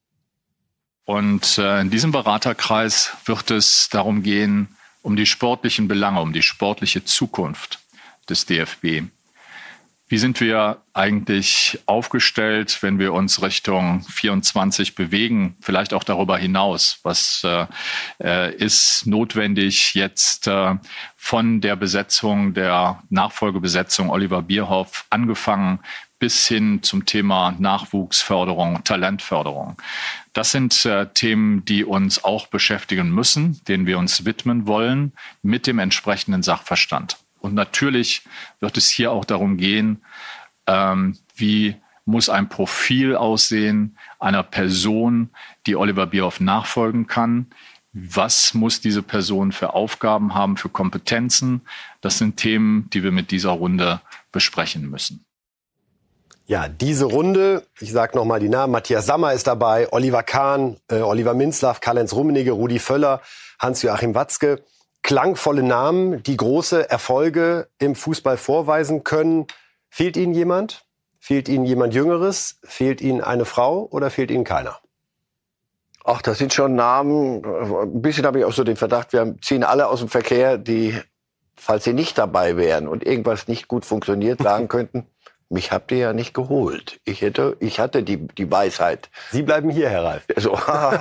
Und äh, in diesem Beraterkreis wird es darum gehen, um die sportlichen Belange, um die sportliche Zukunft des D F B. Wie sind wir eigentlich aufgestellt, wenn wir uns Richtung vierundzwanzig bewegen, vielleicht auch darüber hinaus? Was äh, ist notwendig jetzt äh, von der Besetzung, der Nachfolgebesetzung Oliver Bierhoff angefangen bis hin zum Thema Nachwuchsförderung, Talentförderung? Das sind äh, Themen, die uns auch beschäftigen müssen, denen wir uns widmen wollen, mit dem entsprechenden Sachverstand. Und natürlich wird es hier auch darum gehen, ähm, wie muss ein Profil aussehen einer Person, die Oliver Bierhoff nachfolgen kann. Was muss diese Person für Aufgaben haben, für Kompetenzen? Das sind Themen, die wir mit dieser Runde besprechen müssen. Ja, diese Runde, ich sage nochmal die Namen, Matthias Sammer ist dabei, Oliver Kahn, äh, Oliver Minzlaff, Karl-Heinz Rummenigge, Rudi Völler, Hans-Joachim Watzke. Klangvolle Namen, die große Erfolge im Fußball vorweisen können. Fehlt Ihnen jemand? Fehlt Ihnen jemand Jüngeres? Fehlt Ihnen eine Frau oder fehlt Ihnen keiner? Ach, das sind schon Namen. Ein bisschen habe ich auch so den Verdacht, wir ziehen alle aus dem Verkehr, die, falls sie nicht dabei wären und irgendwas nicht gut funktioniert, sagen könnten, mich habt ihr ja nicht geholt. Ich hätte, ich hatte die, die Weisheit. Sie bleiben hier, Herr Reif. So.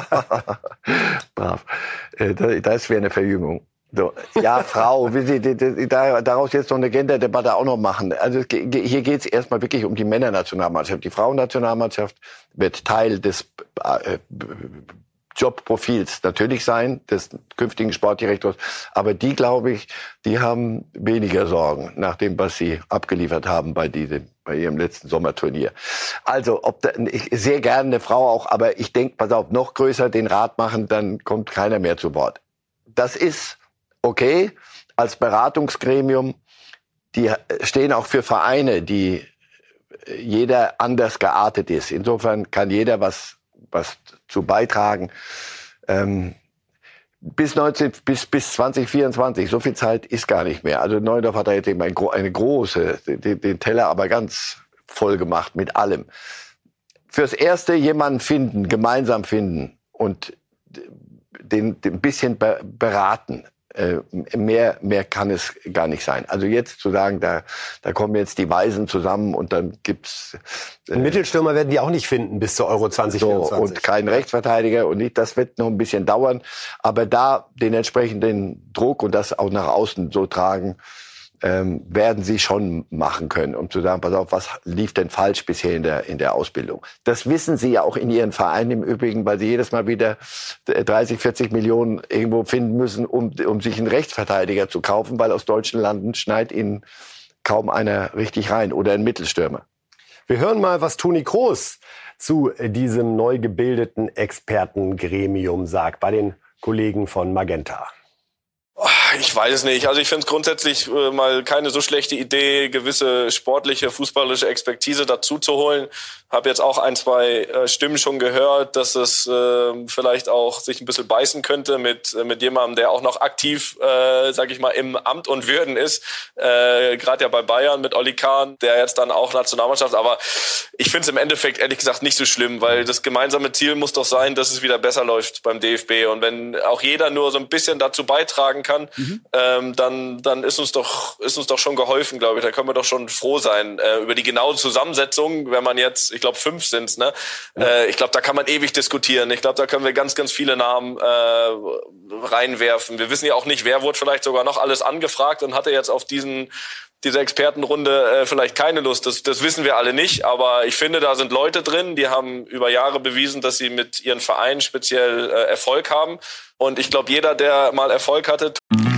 Brav. Das wäre eine Verjüngung. So, ja, Frau, will Sie daraus jetzt noch eine Gender-Debatte auch noch machen? Also hier geht es erstmal wirklich um die Männernationalmannschaft. Die Frauennationalmannschaft wird Teil des äh, Jobprofils natürlich sein, des künftigen Sportdirektors. Aber die, glaube ich, die haben weniger Sorgen nach dem, was sie abgeliefert haben bei diesem, bei ihrem letzten Sommerturnier. Also, ob da, ich, sehr gerne eine Frau auch, aber ich denke, pass auf, noch größer den Rat machen, dann kommt keiner mehr zu Wort. Das ist okay, als Beratungsgremium, die stehen auch für Vereine, die jeder anders geartet ist. Insofern kann jeder was, was zu beitragen. Ähm, bis, neunzehn, bis, bis zwanzig vierundzwanzig, so viel Zeit ist gar nicht mehr. Also Neuendorf hat da jetzt eben eine, eine große, den, den Teller aber ganz voll gemacht mit allem. Fürs Erste jemanden finden, gemeinsam finden und den, den ein bisschen be, beraten. Äh, mehr, mehr kann es gar nicht sein. Also jetzt zu sagen, da, da kommen jetzt die Weisen zusammen und dann gibt's äh, einen Mittelstürmer werden die auch nicht finden bis zur Euro zwanzig vierundzwanzig. So, und keinen Rechtsverteidiger und nicht. Das wird noch ein bisschen dauern. Aber da den entsprechenden Druck und das auch nach außen so tragen, ähm, werden sie schon machen können, um zu sagen, pass auf, was lief denn falsch bisher in der, in der Ausbildung? Das wissen sie ja auch in ihren Vereinen im Übrigen, weil sie jedes Mal wieder dreißig, vierzig Millionen irgendwo finden müssen, um, um sich einen Rechtsverteidiger zu kaufen, weil aus deutschen Landen schneit ihnen kaum einer richtig rein oder ein Mittelstürmer. Wir hören mal, was Toni Kroos zu diesem neu gebildeten Expertengremium sagt bei den Kollegen von Magenta. Ich weiß es nicht. Also ich finde es grundsätzlich äh, mal keine so schlechte Idee, gewisse sportliche, fußballische Expertise dazu zu holen. Habe jetzt auch ein, zwei äh, Stimmen schon gehört, dass es äh, vielleicht auch sich ein bisschen beißen könnte mit äh, mit jemandem, der auch noch aktiv, äh, sag ich mal, im Amt und Würden ist. Äh, Gerade ja bei Bayern mit Oli Kahn, der jetzt dann auch Nationalmannschaft. Aber ich finde es im Endeffekt ehrlich gesagt nicht so schlimm, weil das gemeinsame Ziel muss doch sein, dass es wieder besser läuft beim D F B. Und wenn auch jeder nur so ein bisschen dazu beitragen kann, mhm. ähm, dann dann ist uns doch ist uns doch schon geholfen, glaube ich. Da können wir doch schon froh sein äh, über die genaue Zusammensetzung, wenn man jetzt, ich glaube fünf sind's, ne? Ja. Äh, ich glaube, da kann man ewig diskutieren. Ich glaube, da können wir ganz, ganz viele Namen äh, reinwerfen. Wir wissen ja auch nicht, wer wurde vielleicht sogar noch alles angefragt und hatte jetzt auf diesen diese Expertenrunde äh, vielleicht keine Lust. Das, das wissen wir alle nicht. Aber ich finde, da sind Leute drin, die haben über Jahre bewiesen, dass sie mit ihren Vereinen speziell äh, Erfolg haben. Und ich glaube, jeder, der mal Erfolg hatte...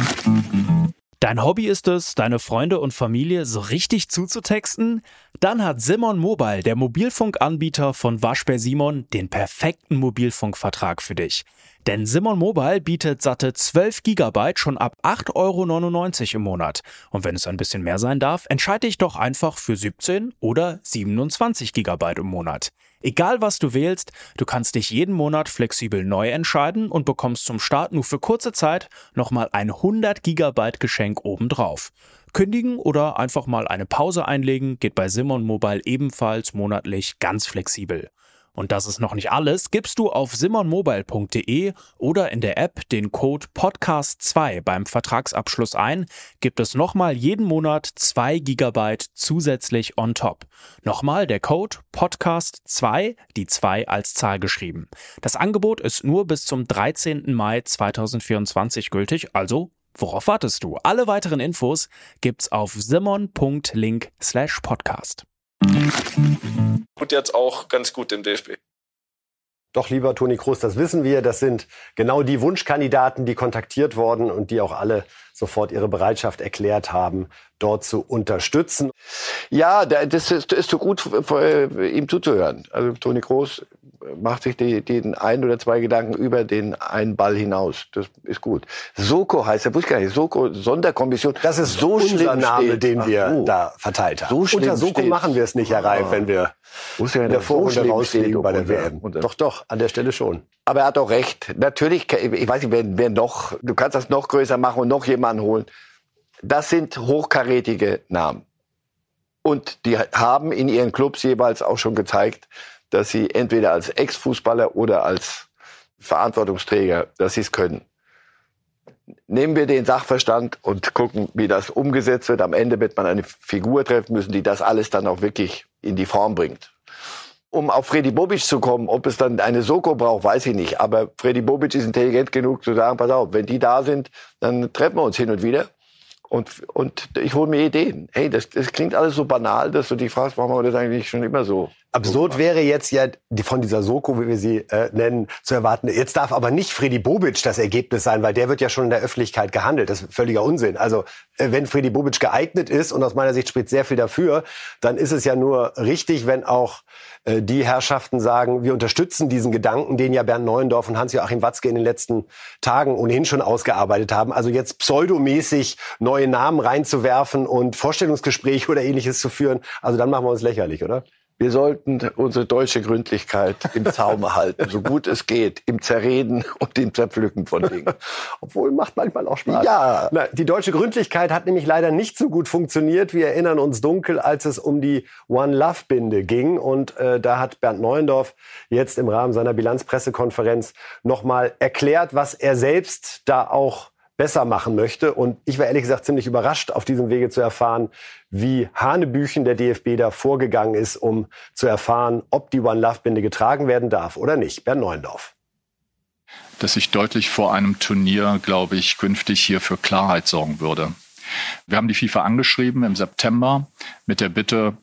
Dein Hobby ist es, deine Freunde und Familie so richtig zuzutexten? Dann hat Simon Mobile, der Mobilfunkanbieter von Waschbär Simon, den perfekten Mobilfunkvertrag für dich. Denn Simon Mobile bietet satte zwölf Gigabyte schon ab acht Euro neunundneunzig im Monat. Und wenn es ein bisschen mehr sein darf, entscheide dich doch einfach für siebzehn oder siebenundzwanzig Gigabyte im Monat. Egal was du wählst, du kannst dich jeden Monat flexibel neu entscheiden und bekommst zum Start nur für kurze Zeit nochmal ein hundert Gigabyte Geschenk obendrauf. Kündigen oder einfach mal eine Pause einlegen geht bei Simon Mobile ebenfalls monatlich ganz flexibel. Und das ist noch nicht alles, gibst du auf simonmobile punkt de oder in der App den Code Podcast zwei beim Vertragsabschluss ein, gibt es nochmal jeden Monat zwei Gigabyte zusätzlich on top. Nochmal der Code Podcast zwei, die zwei als Zahl geschrieben. Das Angebot ist nur bis zum dreizehnten Mai zweitausendvierundzwanzig gültig, also worauf wartest du? Alle weiteren Infos gibt's auf simon punkt link slash podcast. Tut jetzt auch ganz gut im D F B. Doch, lieber Toni Kroos, das wissen wir. Das sind genau die Wunschkandidaten, die kontaktiert wurden und die auch alle sofort ihre Bereitschaft erklärt haben, dort zu unterstützen. Ja, das ist, ist so gut, ihm zuzuhören. Also Toni Kroos macht sich die, den ein oder zwei Gedanken über den einen Ball hinaus. Das ist gut. Soko heißt, er wusste gar nicht, Soko, Sonderkommission. Das ist so unser Name, steht. den wir Ach, oh. da verteilt haben. So Unter Soko steht. machen wir es nicht, Herr Reif, wenn wir ja in der Vorrunde rausfliegen bei der W M. Doch, doch, an der Stelle schon. Aber er hat auch recht. Natürlich, ich weiß nicht, wer, wer noch, du kannst das noch größer machen und noch jemanden holen. Das sind hochkarätige Namen. Und die haben in ihren Clubs jeweils auch schon gezeigt, dass sie entweder als Ex-Fußballer oder als Verantwortungsträger, dass sie es können. Nehmen wir den Sachverstand und gucken, wie das umgesetzt wird. Am Ende wird man eine Figur treffen müssen, die das alles dann auch wirklich in die Form bringt. Um auf Fredi Bobic zu kommen, ob es dann eine Soko braucht, weiß ich nicht. Aber Fredi Bobic ist intelligent genug zu sagen, pass auf, wenn die da sind, dann treffen wir uns hin und wieder. Und, und ich hole mir Ideen. Hey, das, das klingt alles so banal, dass du dich fragst, warum haben wir das eigentlich schon immer so? Absurd wäre jetzt ja die, von dieser Soko, wie wir sie äh, nennen, zu erwarten. Jetzt darf aber nicht Fredi Bobic das Ergebnis sein, weil der wird ja schon in der Öffentlichkeit gehandelt. Das ist völliger Unsinn. Also äh, wenn Fredi Bobic geeignet ist, und aus meiner Sicht spricht sehr viel dafür, dann ist es ja nur richtig, wenn auch äh, die Herrschaften sagen, wir unterstützen diesen Gedanken, den ja Bernd Neuendorf und Hans-Joachim Watzke in den letzten Tagen ohnehin schon ausgearbeitet haben. Also jetzt pseudomäßig neue Namen reinzuwerfen und Vorstellungsgespräche oder Ähnliches zu führen, also dann machen wir uns lächerlich, oder? Wir sollten unsere deutsche Gründlichkeit im Zaume halten, so gut es geht, im Zerreden und im Zerpflücken von Dingen. Obwohl, macht manchmal auch Spaß. Ja. Na, die deutsche Gründlichkeit hat nämlich leider nicht so gut funktioniert. Wir erinnern uns dunkel, als es um die One-Love-Binde ging. Und äh, da hat Bernd Neuendorf jetzt im Rahmen seiner Bilanzpressekonferenz nochmal erklärt, was er selbst da auch besser machen möchte. Und ich war ehrlich gesagt ziemlich überrascht, auf diesem Wege zu erfahren, wie hanebüchen der D F B da vorgegangen ist, um zu erfahren, ob die One-Love-Binde getragen werden darf oder nicht. Bernd Neuendorf. Dass ich deutlich vor einem Turnier, glaube ich, künftig hier für Klarheit sorgen würde. Wir haben die FIFA angeschrieben im September mit der Bitte,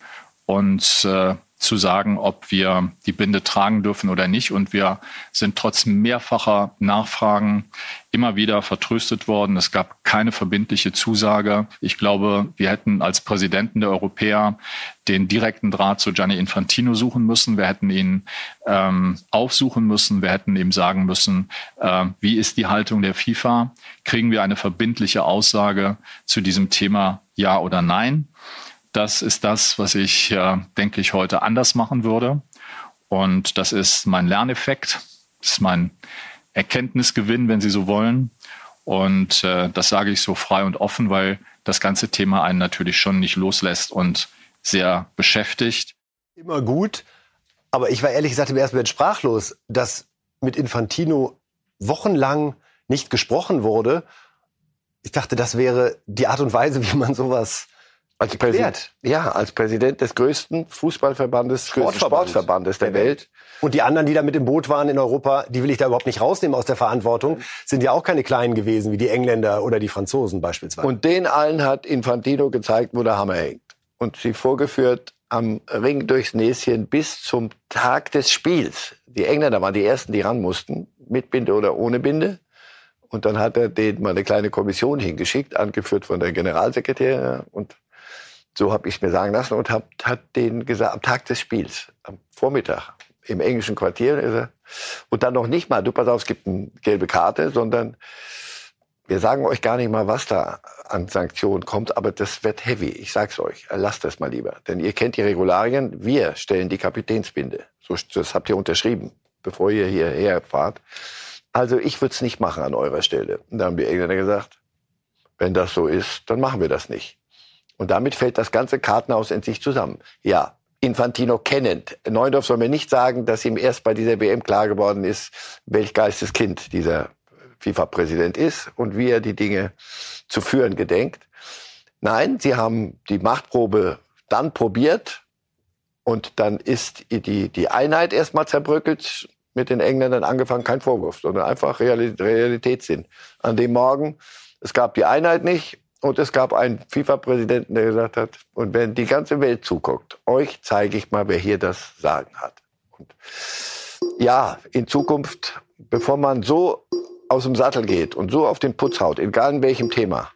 uns äh, zu sagen, ob wir die Binde tragen dürfen oder nicht. Und wir sind trotz mehrfacher Nachfragen immer wieder vertröstet worden. Es gab keine verbindliche Zusage. Ich glaube, wir hätten als Präsidenten der Europäer den direkten Draht zu Gianni Infantino suchen müssen. Wir hätten ihn ähm, aufsuchen müssen. Wir hätten ihm sagen müssen, äh, wie ist die Haltung der FIFA? Kriegen wir eine verbindliche Aussage zu diesem Thema, ja oder nein? Das ist das, was ich, äh, denke ich, heute anders machen würde. Und das ist mein Lerneffekt, das ist mein Erkenntnisgewinn, wenn Sie so wollen. Und äh, das sage ich so frei und offen, weil das ganze Thema einen natürlich schon nicht loslässt und sehr beschäftigt. Immer gut, aber ich war ehrlich gesagt im ersten Moment sprachlos, dass mit Infantino wochenlang nicht gesprochen wurde. Ich dachte, das wäre die Art und Weise, wie man sowas Als Präsident, ja, als Präsident des größten Fußballverbandes, Sportverbandes, Sportverbandes der Welt. Und die anderen, die da mit im Boot waren in Europa, die will ich da überhaupt nicht rausnehmen aus der Verantwortung, sind ja auch keine Kleinen gewesen, wie die Engländer oder die Franzosen beispielsweise. Und den allen hat Infantino gezeigt, wo der Hammer hängt. Und sie vorgeführt am Ring durchs Näschen bis zum Tag des Spiels. Die Engländer waren die Ersten, die ran mussten, mit Binde oder ohne Binde. Und dann hat er denen mal eine kleine Kommission hingeschickt, angeführt von der Generalsekretärin. Und so habe ich es mir sagen lassen und hab, hat denen gesagt, am Tag des Spiels, am Vormittag, im englischen Quartier, und dann noch nicht mal, du pass auf, es gibt eine gelbe Karte, sondern wir sagen euch gar nicht mal, was da an Sanktionen kommt, aber das wird heavy, ich sag's euch, lasst das mal lieber. Denn ihr kennt die Regularien, wir stellen die Kapitänsbinde. So, das habt ihr unterschrieben, bevor ihr hierher fahrt. Also ich würde es nicht machen an eurer Stelle. Und da haben die Engländer gesagt, wenn das so ist, dann machen wir das nicht. Und damit fällt das ganze Kartenhaus in sich zusammen. Ja, Infantino kennend. Neuendorf soll mir nicht sagen, dass ihm erst bei dieser W M klar geworden ist, welch Geisteskind dieser FIFA-Präsident ist und wie er die Dinge zu führen gedenkt. Nein, sie haben die Machtprobe dann probiert und dann ist die, die Einheit erstmal zerbröckelt, mit den Engländern angefangen, kein Vorwurf, sondern einfach Realitätssinn. An dem Morgen, es gab die Einheit nicht. Und es gab einen FIFA-Präsidenten, der gesagt hat, und wenn die ganze Welt zuguckt, euch zeige ich mal, wer hier das Sagen hat. Und ja, in Zukunft, bevor man so aus dem Sattel geht und so auf den Putz haut, egal in welchem Thema,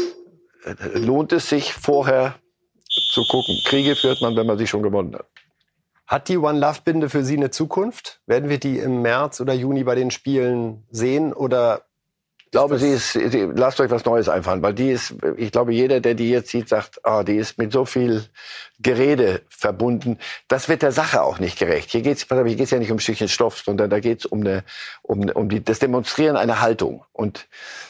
lohnt es sich vorher zu gucken. Kriege führt man, wenn man sie schon gewonnen hat. Hat die One Love Binde für Sie eine Zukunft? Werden wir die im März oder Juni bei den Spielen sehen oder? Ich glaube, sie ist, sie, lasst euch was Neues einfallen, weil die ist, ich glaube, jeder, der die jetzt sieht, sagt, ah, die ist mit so viel Gerede verbunden. Das wird der Sache auch nicht gerecht. Hier geht's, hier geht's ja nicht um ein Stückchen Stoff, sondern da geht's um eine, um, um die, das Demonstrieren einer Haltung. Und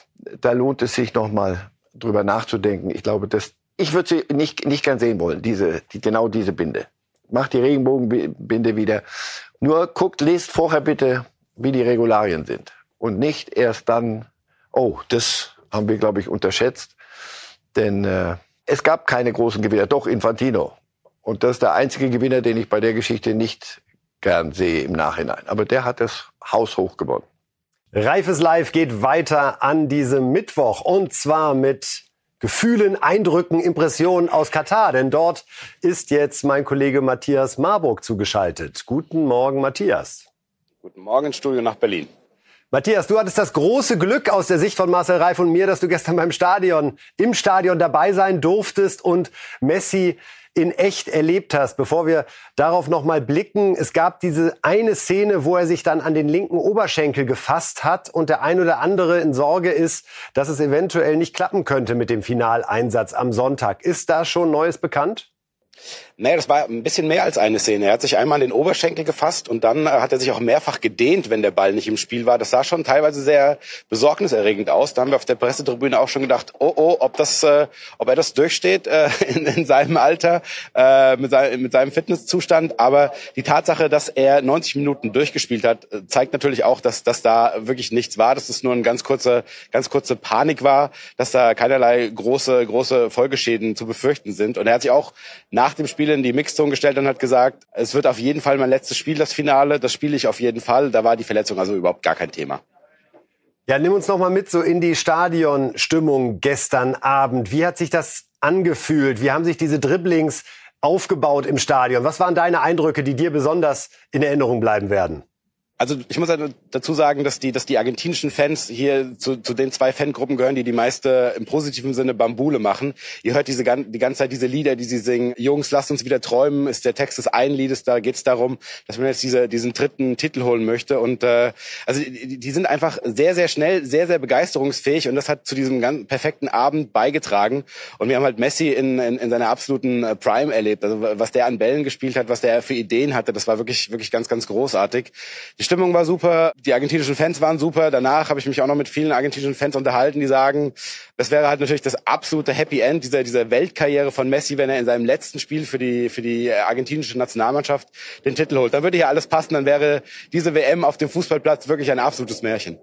da lohnt es sich nochmal drüber nachzudenken. Ich glaube, das, ich würde sie nicht, nicht gern sehen wollen, diese, die, genau diese Binde. Macht die Regenbogenbinde wieder. Nur guckt, lest vorher bitte, wie die Regularien sind. Und nicht erst dann, oh, das haben wir, glaube ich, unterschätzt. Denn äh, es gab keine großen Gewinner. Doch, Infantino. Und das ist der einzige Gewinner, den ich bei der Geschichte nicht gern sehe im Nachhinein. Aber der hat das haushoch gewonnen. Reifes Live geht weiter an diesem Mittwoch. Und zwar mit Gefühlen, Eindrücken, Impressionen aus Katar. Denn dort ist jetzt mein Kollege Matthias Marburg zugeschaltet. Guten Morgen, Matthias. Guten Morgen ins Studio nach Berlin. Matthias, du hattest das große Glück aus der Sicht von Marcel Reif und mir, dass du gestern beim Stadion, im Stadion dabei sein durftest und Messi in echt erlebt hast. Bevor wir darauf noch mal blicken, es gab diese eine Szene, wo er sich dann an den linken Oberschenkel gefasst hat und der ein oder andere in Sorge ist, dass es eventuell nicht klappen könnte mit dem Finaleinsatz am Sonntag. Ist da schon Neues bekannt? Nee, das war ein bisschen mehr als eine Szene. Er hat sich einmal an den Oberschenkel gefasst und dann hat er sich auch mehrfach gedehnt, wenn der Ball nicht im Spiel war. Das sah schon teilweise sehr besorgniserregend aus. Da haben wir auf der Pressetribüne auch schon gedacht, oh, oh, ob das, äh, ob er das durchsteht äh, in, in seinem Alter, äh, mit, sein, mit seinem Fitnesszustand. Aber die Tatsache, dass er neunzig Minuten durchgespielt hat, zeigt natürlich auch, dass, dass da wirklich nichts war, dass es nur eine ganz kurze, ganz kurze Panik war, dass da keinerlei große, große Folgeschäden zu befürchten sind. Und er hat sich auch nach dem Spiel in die Mixzone gestellt und hat gesagt, es wird auf jeden Fall mein letztes Spiel, das Finale, das spiele ich auf jeden Fall. Da war die Verletzung also überhaupt gar kein Thema. Ja, nimm uns noch mal mit so in die Stadionstimmung gestern Abend. Wie hat sich das angefühlt? Wie haben sich diese Dribblings aufgebaut im Stadion? Was waren deine Eindrücke, die dir besonders in Erinnerung bleiben werden? Also ich muss halt dazu sagen, dass die, dass die argentinischen Fans hier zu, zu den zwei Fangruppen gehören, die die meiste im positiven Sinne Bambule machen. Ihr hört diese die ganze Zeit diese Lieder, die sie singen. Jungs, lasst uns wieder träumen, ist der Text des einen Liedes. Da geht's darum, dass man jetzt diese, diesen dritten Titel holen möchte. Und äh, also die, die sind einfach sehr, sehr schnell, sehr, sehr begeisterungsfähig. Und das hat zu diesem ganz perfekten Abend beigetragen. Und wir haben halt Messi in, in, in seiner absoluten Prime erlebt. Also was der an Bällen gespielt hat, was der für Ideen hatte, das war wirklich, wirklich ganz, ganz großartig. Die Stimmung war super, die argentinischen Fans waren super. Danach habe ich mich auch noch mit vielen argentinischen Fans unterhalten, die sagen, das wäre halt natürlich das absolute Happy End dieser, dieser Weltkarriere von Messi, wenn er in seinem letzten Spiel für die, für die argentinische Nationalmannschaft den Titel holt. Dann würde hier alles passen, dann wäre diese W M auf dem Fußballplatz wirklich ein absolutes Märchen.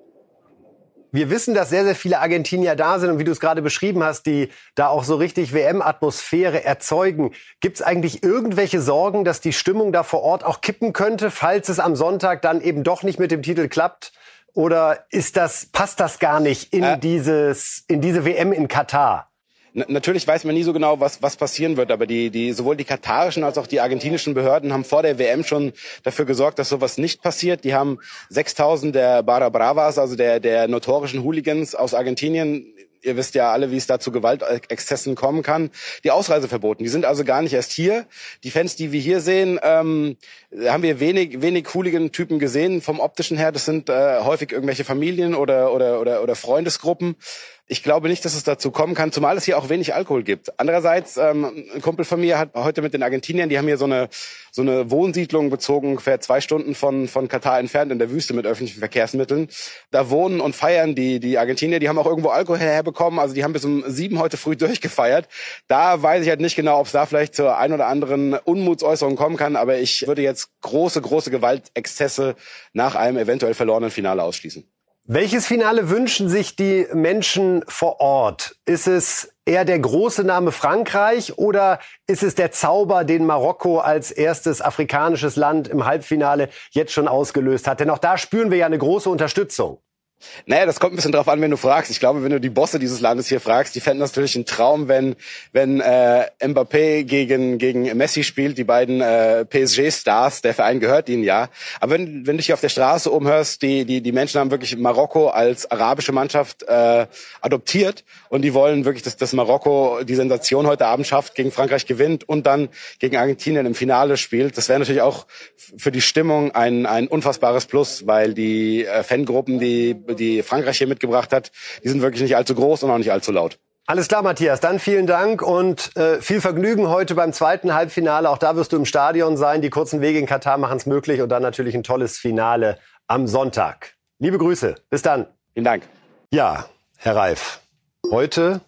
Wir wissen, dass sehr, sehr viele Argentinier da sind und wie du es gerade beschrieben hast, die da auch so richtig W M-Atmosphäre erzeugen. Gibt es eigentlich irgendwelche Sorgen, dass die Stimmung da vor Ort auch kippen könnte, falls es am Sonntag dann eben doch nicht mit dem Titel klappt? Oder ist das, passt das gar nicht in, äh, dieses, in diese W M in Katar? Natürlich weiß man nie so genau, was was passieren wird, aber die die sowohl die katarischen als auch die argentinischen Behörden haben vor der W M schon dafür gesorgt, dass sowas nicht passiert. Die haben sechstausend der Barra Bravas, also der der notorischen Hooligans aus Argentinien, ihr wisst ja alle, wie es da zu Gewaltexzessen kommen kann, die Ausreise verboten. Die sind also gar nicht erst hier. Die Fans, die wir hier sehen, ähm, haben wir wenig wenig Hooligan-Typen gesehen vom optischen her. Das sind äh, häufig irgendwelche Familien oder oder oder oder Freundesgruppen. Ich glaube nicht, dass es dazu kommen kann, zumal es hier auch wenig Alkohol gibt. Andererseits, ähm, ein Kumpel von mir hat heute mit den Argentiniern, die haben hier so eine so eine Wohnsiedlung bezogen, ungefähr zwei Stunden von von Katar entfernt in der Wüste mit öffentlichen Verkehrsmitteln. Da wohnen und feiern die die Argentinier. Die haben auch irgendwo Alkohol herbekommen. Also die haben bis um sieben heute früh durchgefeiert. Da weiß ich halt nicht genau, ob es da vielleicht zur ein oder anderen Unmutsäußerung kommen kann. Aber ich würde jetzt große große Gewaltexzesse nach einem eventuell verlorenen Finale ausschließen. Welches Finale wünschen sich die Menschen vor Ort? Ist es eher der große Name Frankreich oder ist es der Zauber, den Marokko als erstes afrikanisches Land im Halbfinale jetzt schon ausgelöst hat? Denn auch da spüren wir ja eine große Unterstützung. Naja, das kommt ein bisschen drauf an, wenn du fragst. Ich glaube, wenn du die Bosse dieses Landes hier fragst, die fänden das natürlich ein Traum, wenn wenn äh, Mbappé gegen gegen Messi spielt, die beiden äh, P S G-Stars. Der Verein gehört ihnen ja. Aber wenn wenn du dich hier auf der Straße umhörst, die die die Menschen haben wirklich Marokko als arabische Mannschaft äh, adoptiert und die wollen wirklich, dass dass Marokko die Sensation heute Abend schafft, gegen Frankreich gewinnt und dann gegen Argentinien im Finale spielt. Das wäre natürlich auch für die Stimmung ein ein unfassbares Plus, weil die äh, Fangruppen, die die Frankreich hier mitgebracht hat, die sind wirklich nicht allzu groß und auch nicht allzu laut. Alles klar, Matthias. Dann vielen Dank und äh, viel Vergnügen heute beim zweiten Halbfinale. Auch da wirst du im Stadion sein. Die kurzen Wege in Katar machen es möglich und dann natürlich ein tolles Finale am Sonntag. Liebe Grüße. Bis dann. Vielen Dank. Ja, Herr Reif, heute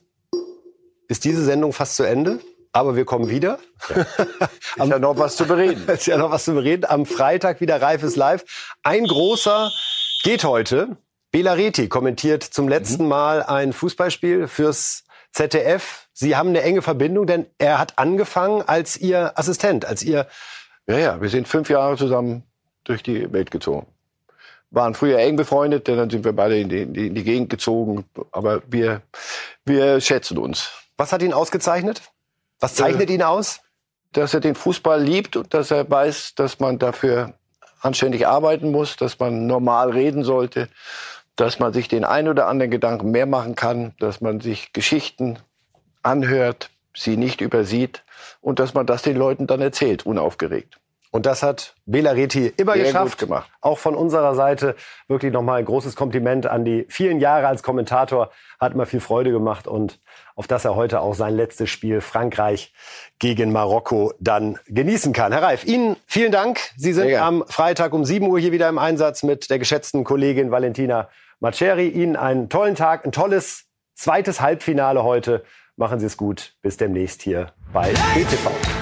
ist diese Sendung fast zu Ende. Aber wir kommen wieder. Ja. Ist ja noch was zu bereden. Ist ja noch was zu bereden. Am Freitag wieder Reif ist live. Ein großer geht heute. Bela Reti kommentiert zum letzten Mal ein Fußballspiel fürs Z D F. Sie haben eine enge Verbindung, denn er hat angefangen als Ihr Assistent, als Ihr... Ja, ja, wir sind fünf Jahre zusammen durch die Welt gezogen. Waren früher eng befreundet, dann sind wir beide in die, in die, in die Gegend gezogen. Aber wir, wir schätzen uns. Was hat ihn ausgezeichnet? Was zeichnet äh, ihn aus? Dass er den Fußball liebt und dass er weiß, dass man dafür anständig arbeiten muss, dass man normal reden sollte, dass man sich den ein oder anderen Gedanken mehr machen kann, dass man sich Geschichten anhört, sie nicht übersieht und dass man das den Leuten dann erzählt, unaufgeregt. Und das hat Bela Reti immer Sehr geschafft. Gut gemacht. Auch von unserer Seite wirklich nochmal ein großes Kompliment an die vielen Jahre als Kommentator. Hat immer viel Freude gemacht und auf das er heute auch sein letztes Spiel Frankreich gegen Marokko dann genießen kann. Herr Reif, Ihnen vielen Dank. Sie sind am Freitag um sieben Uhr hier wieder im Einsatz mit der geschätzten Kollegin Valentina Maceri. Ihnen einen tollen Tag, ein tolles zweites Halbfinale heute. Machen Sie es gut. Bis demnächst hier bei B T V.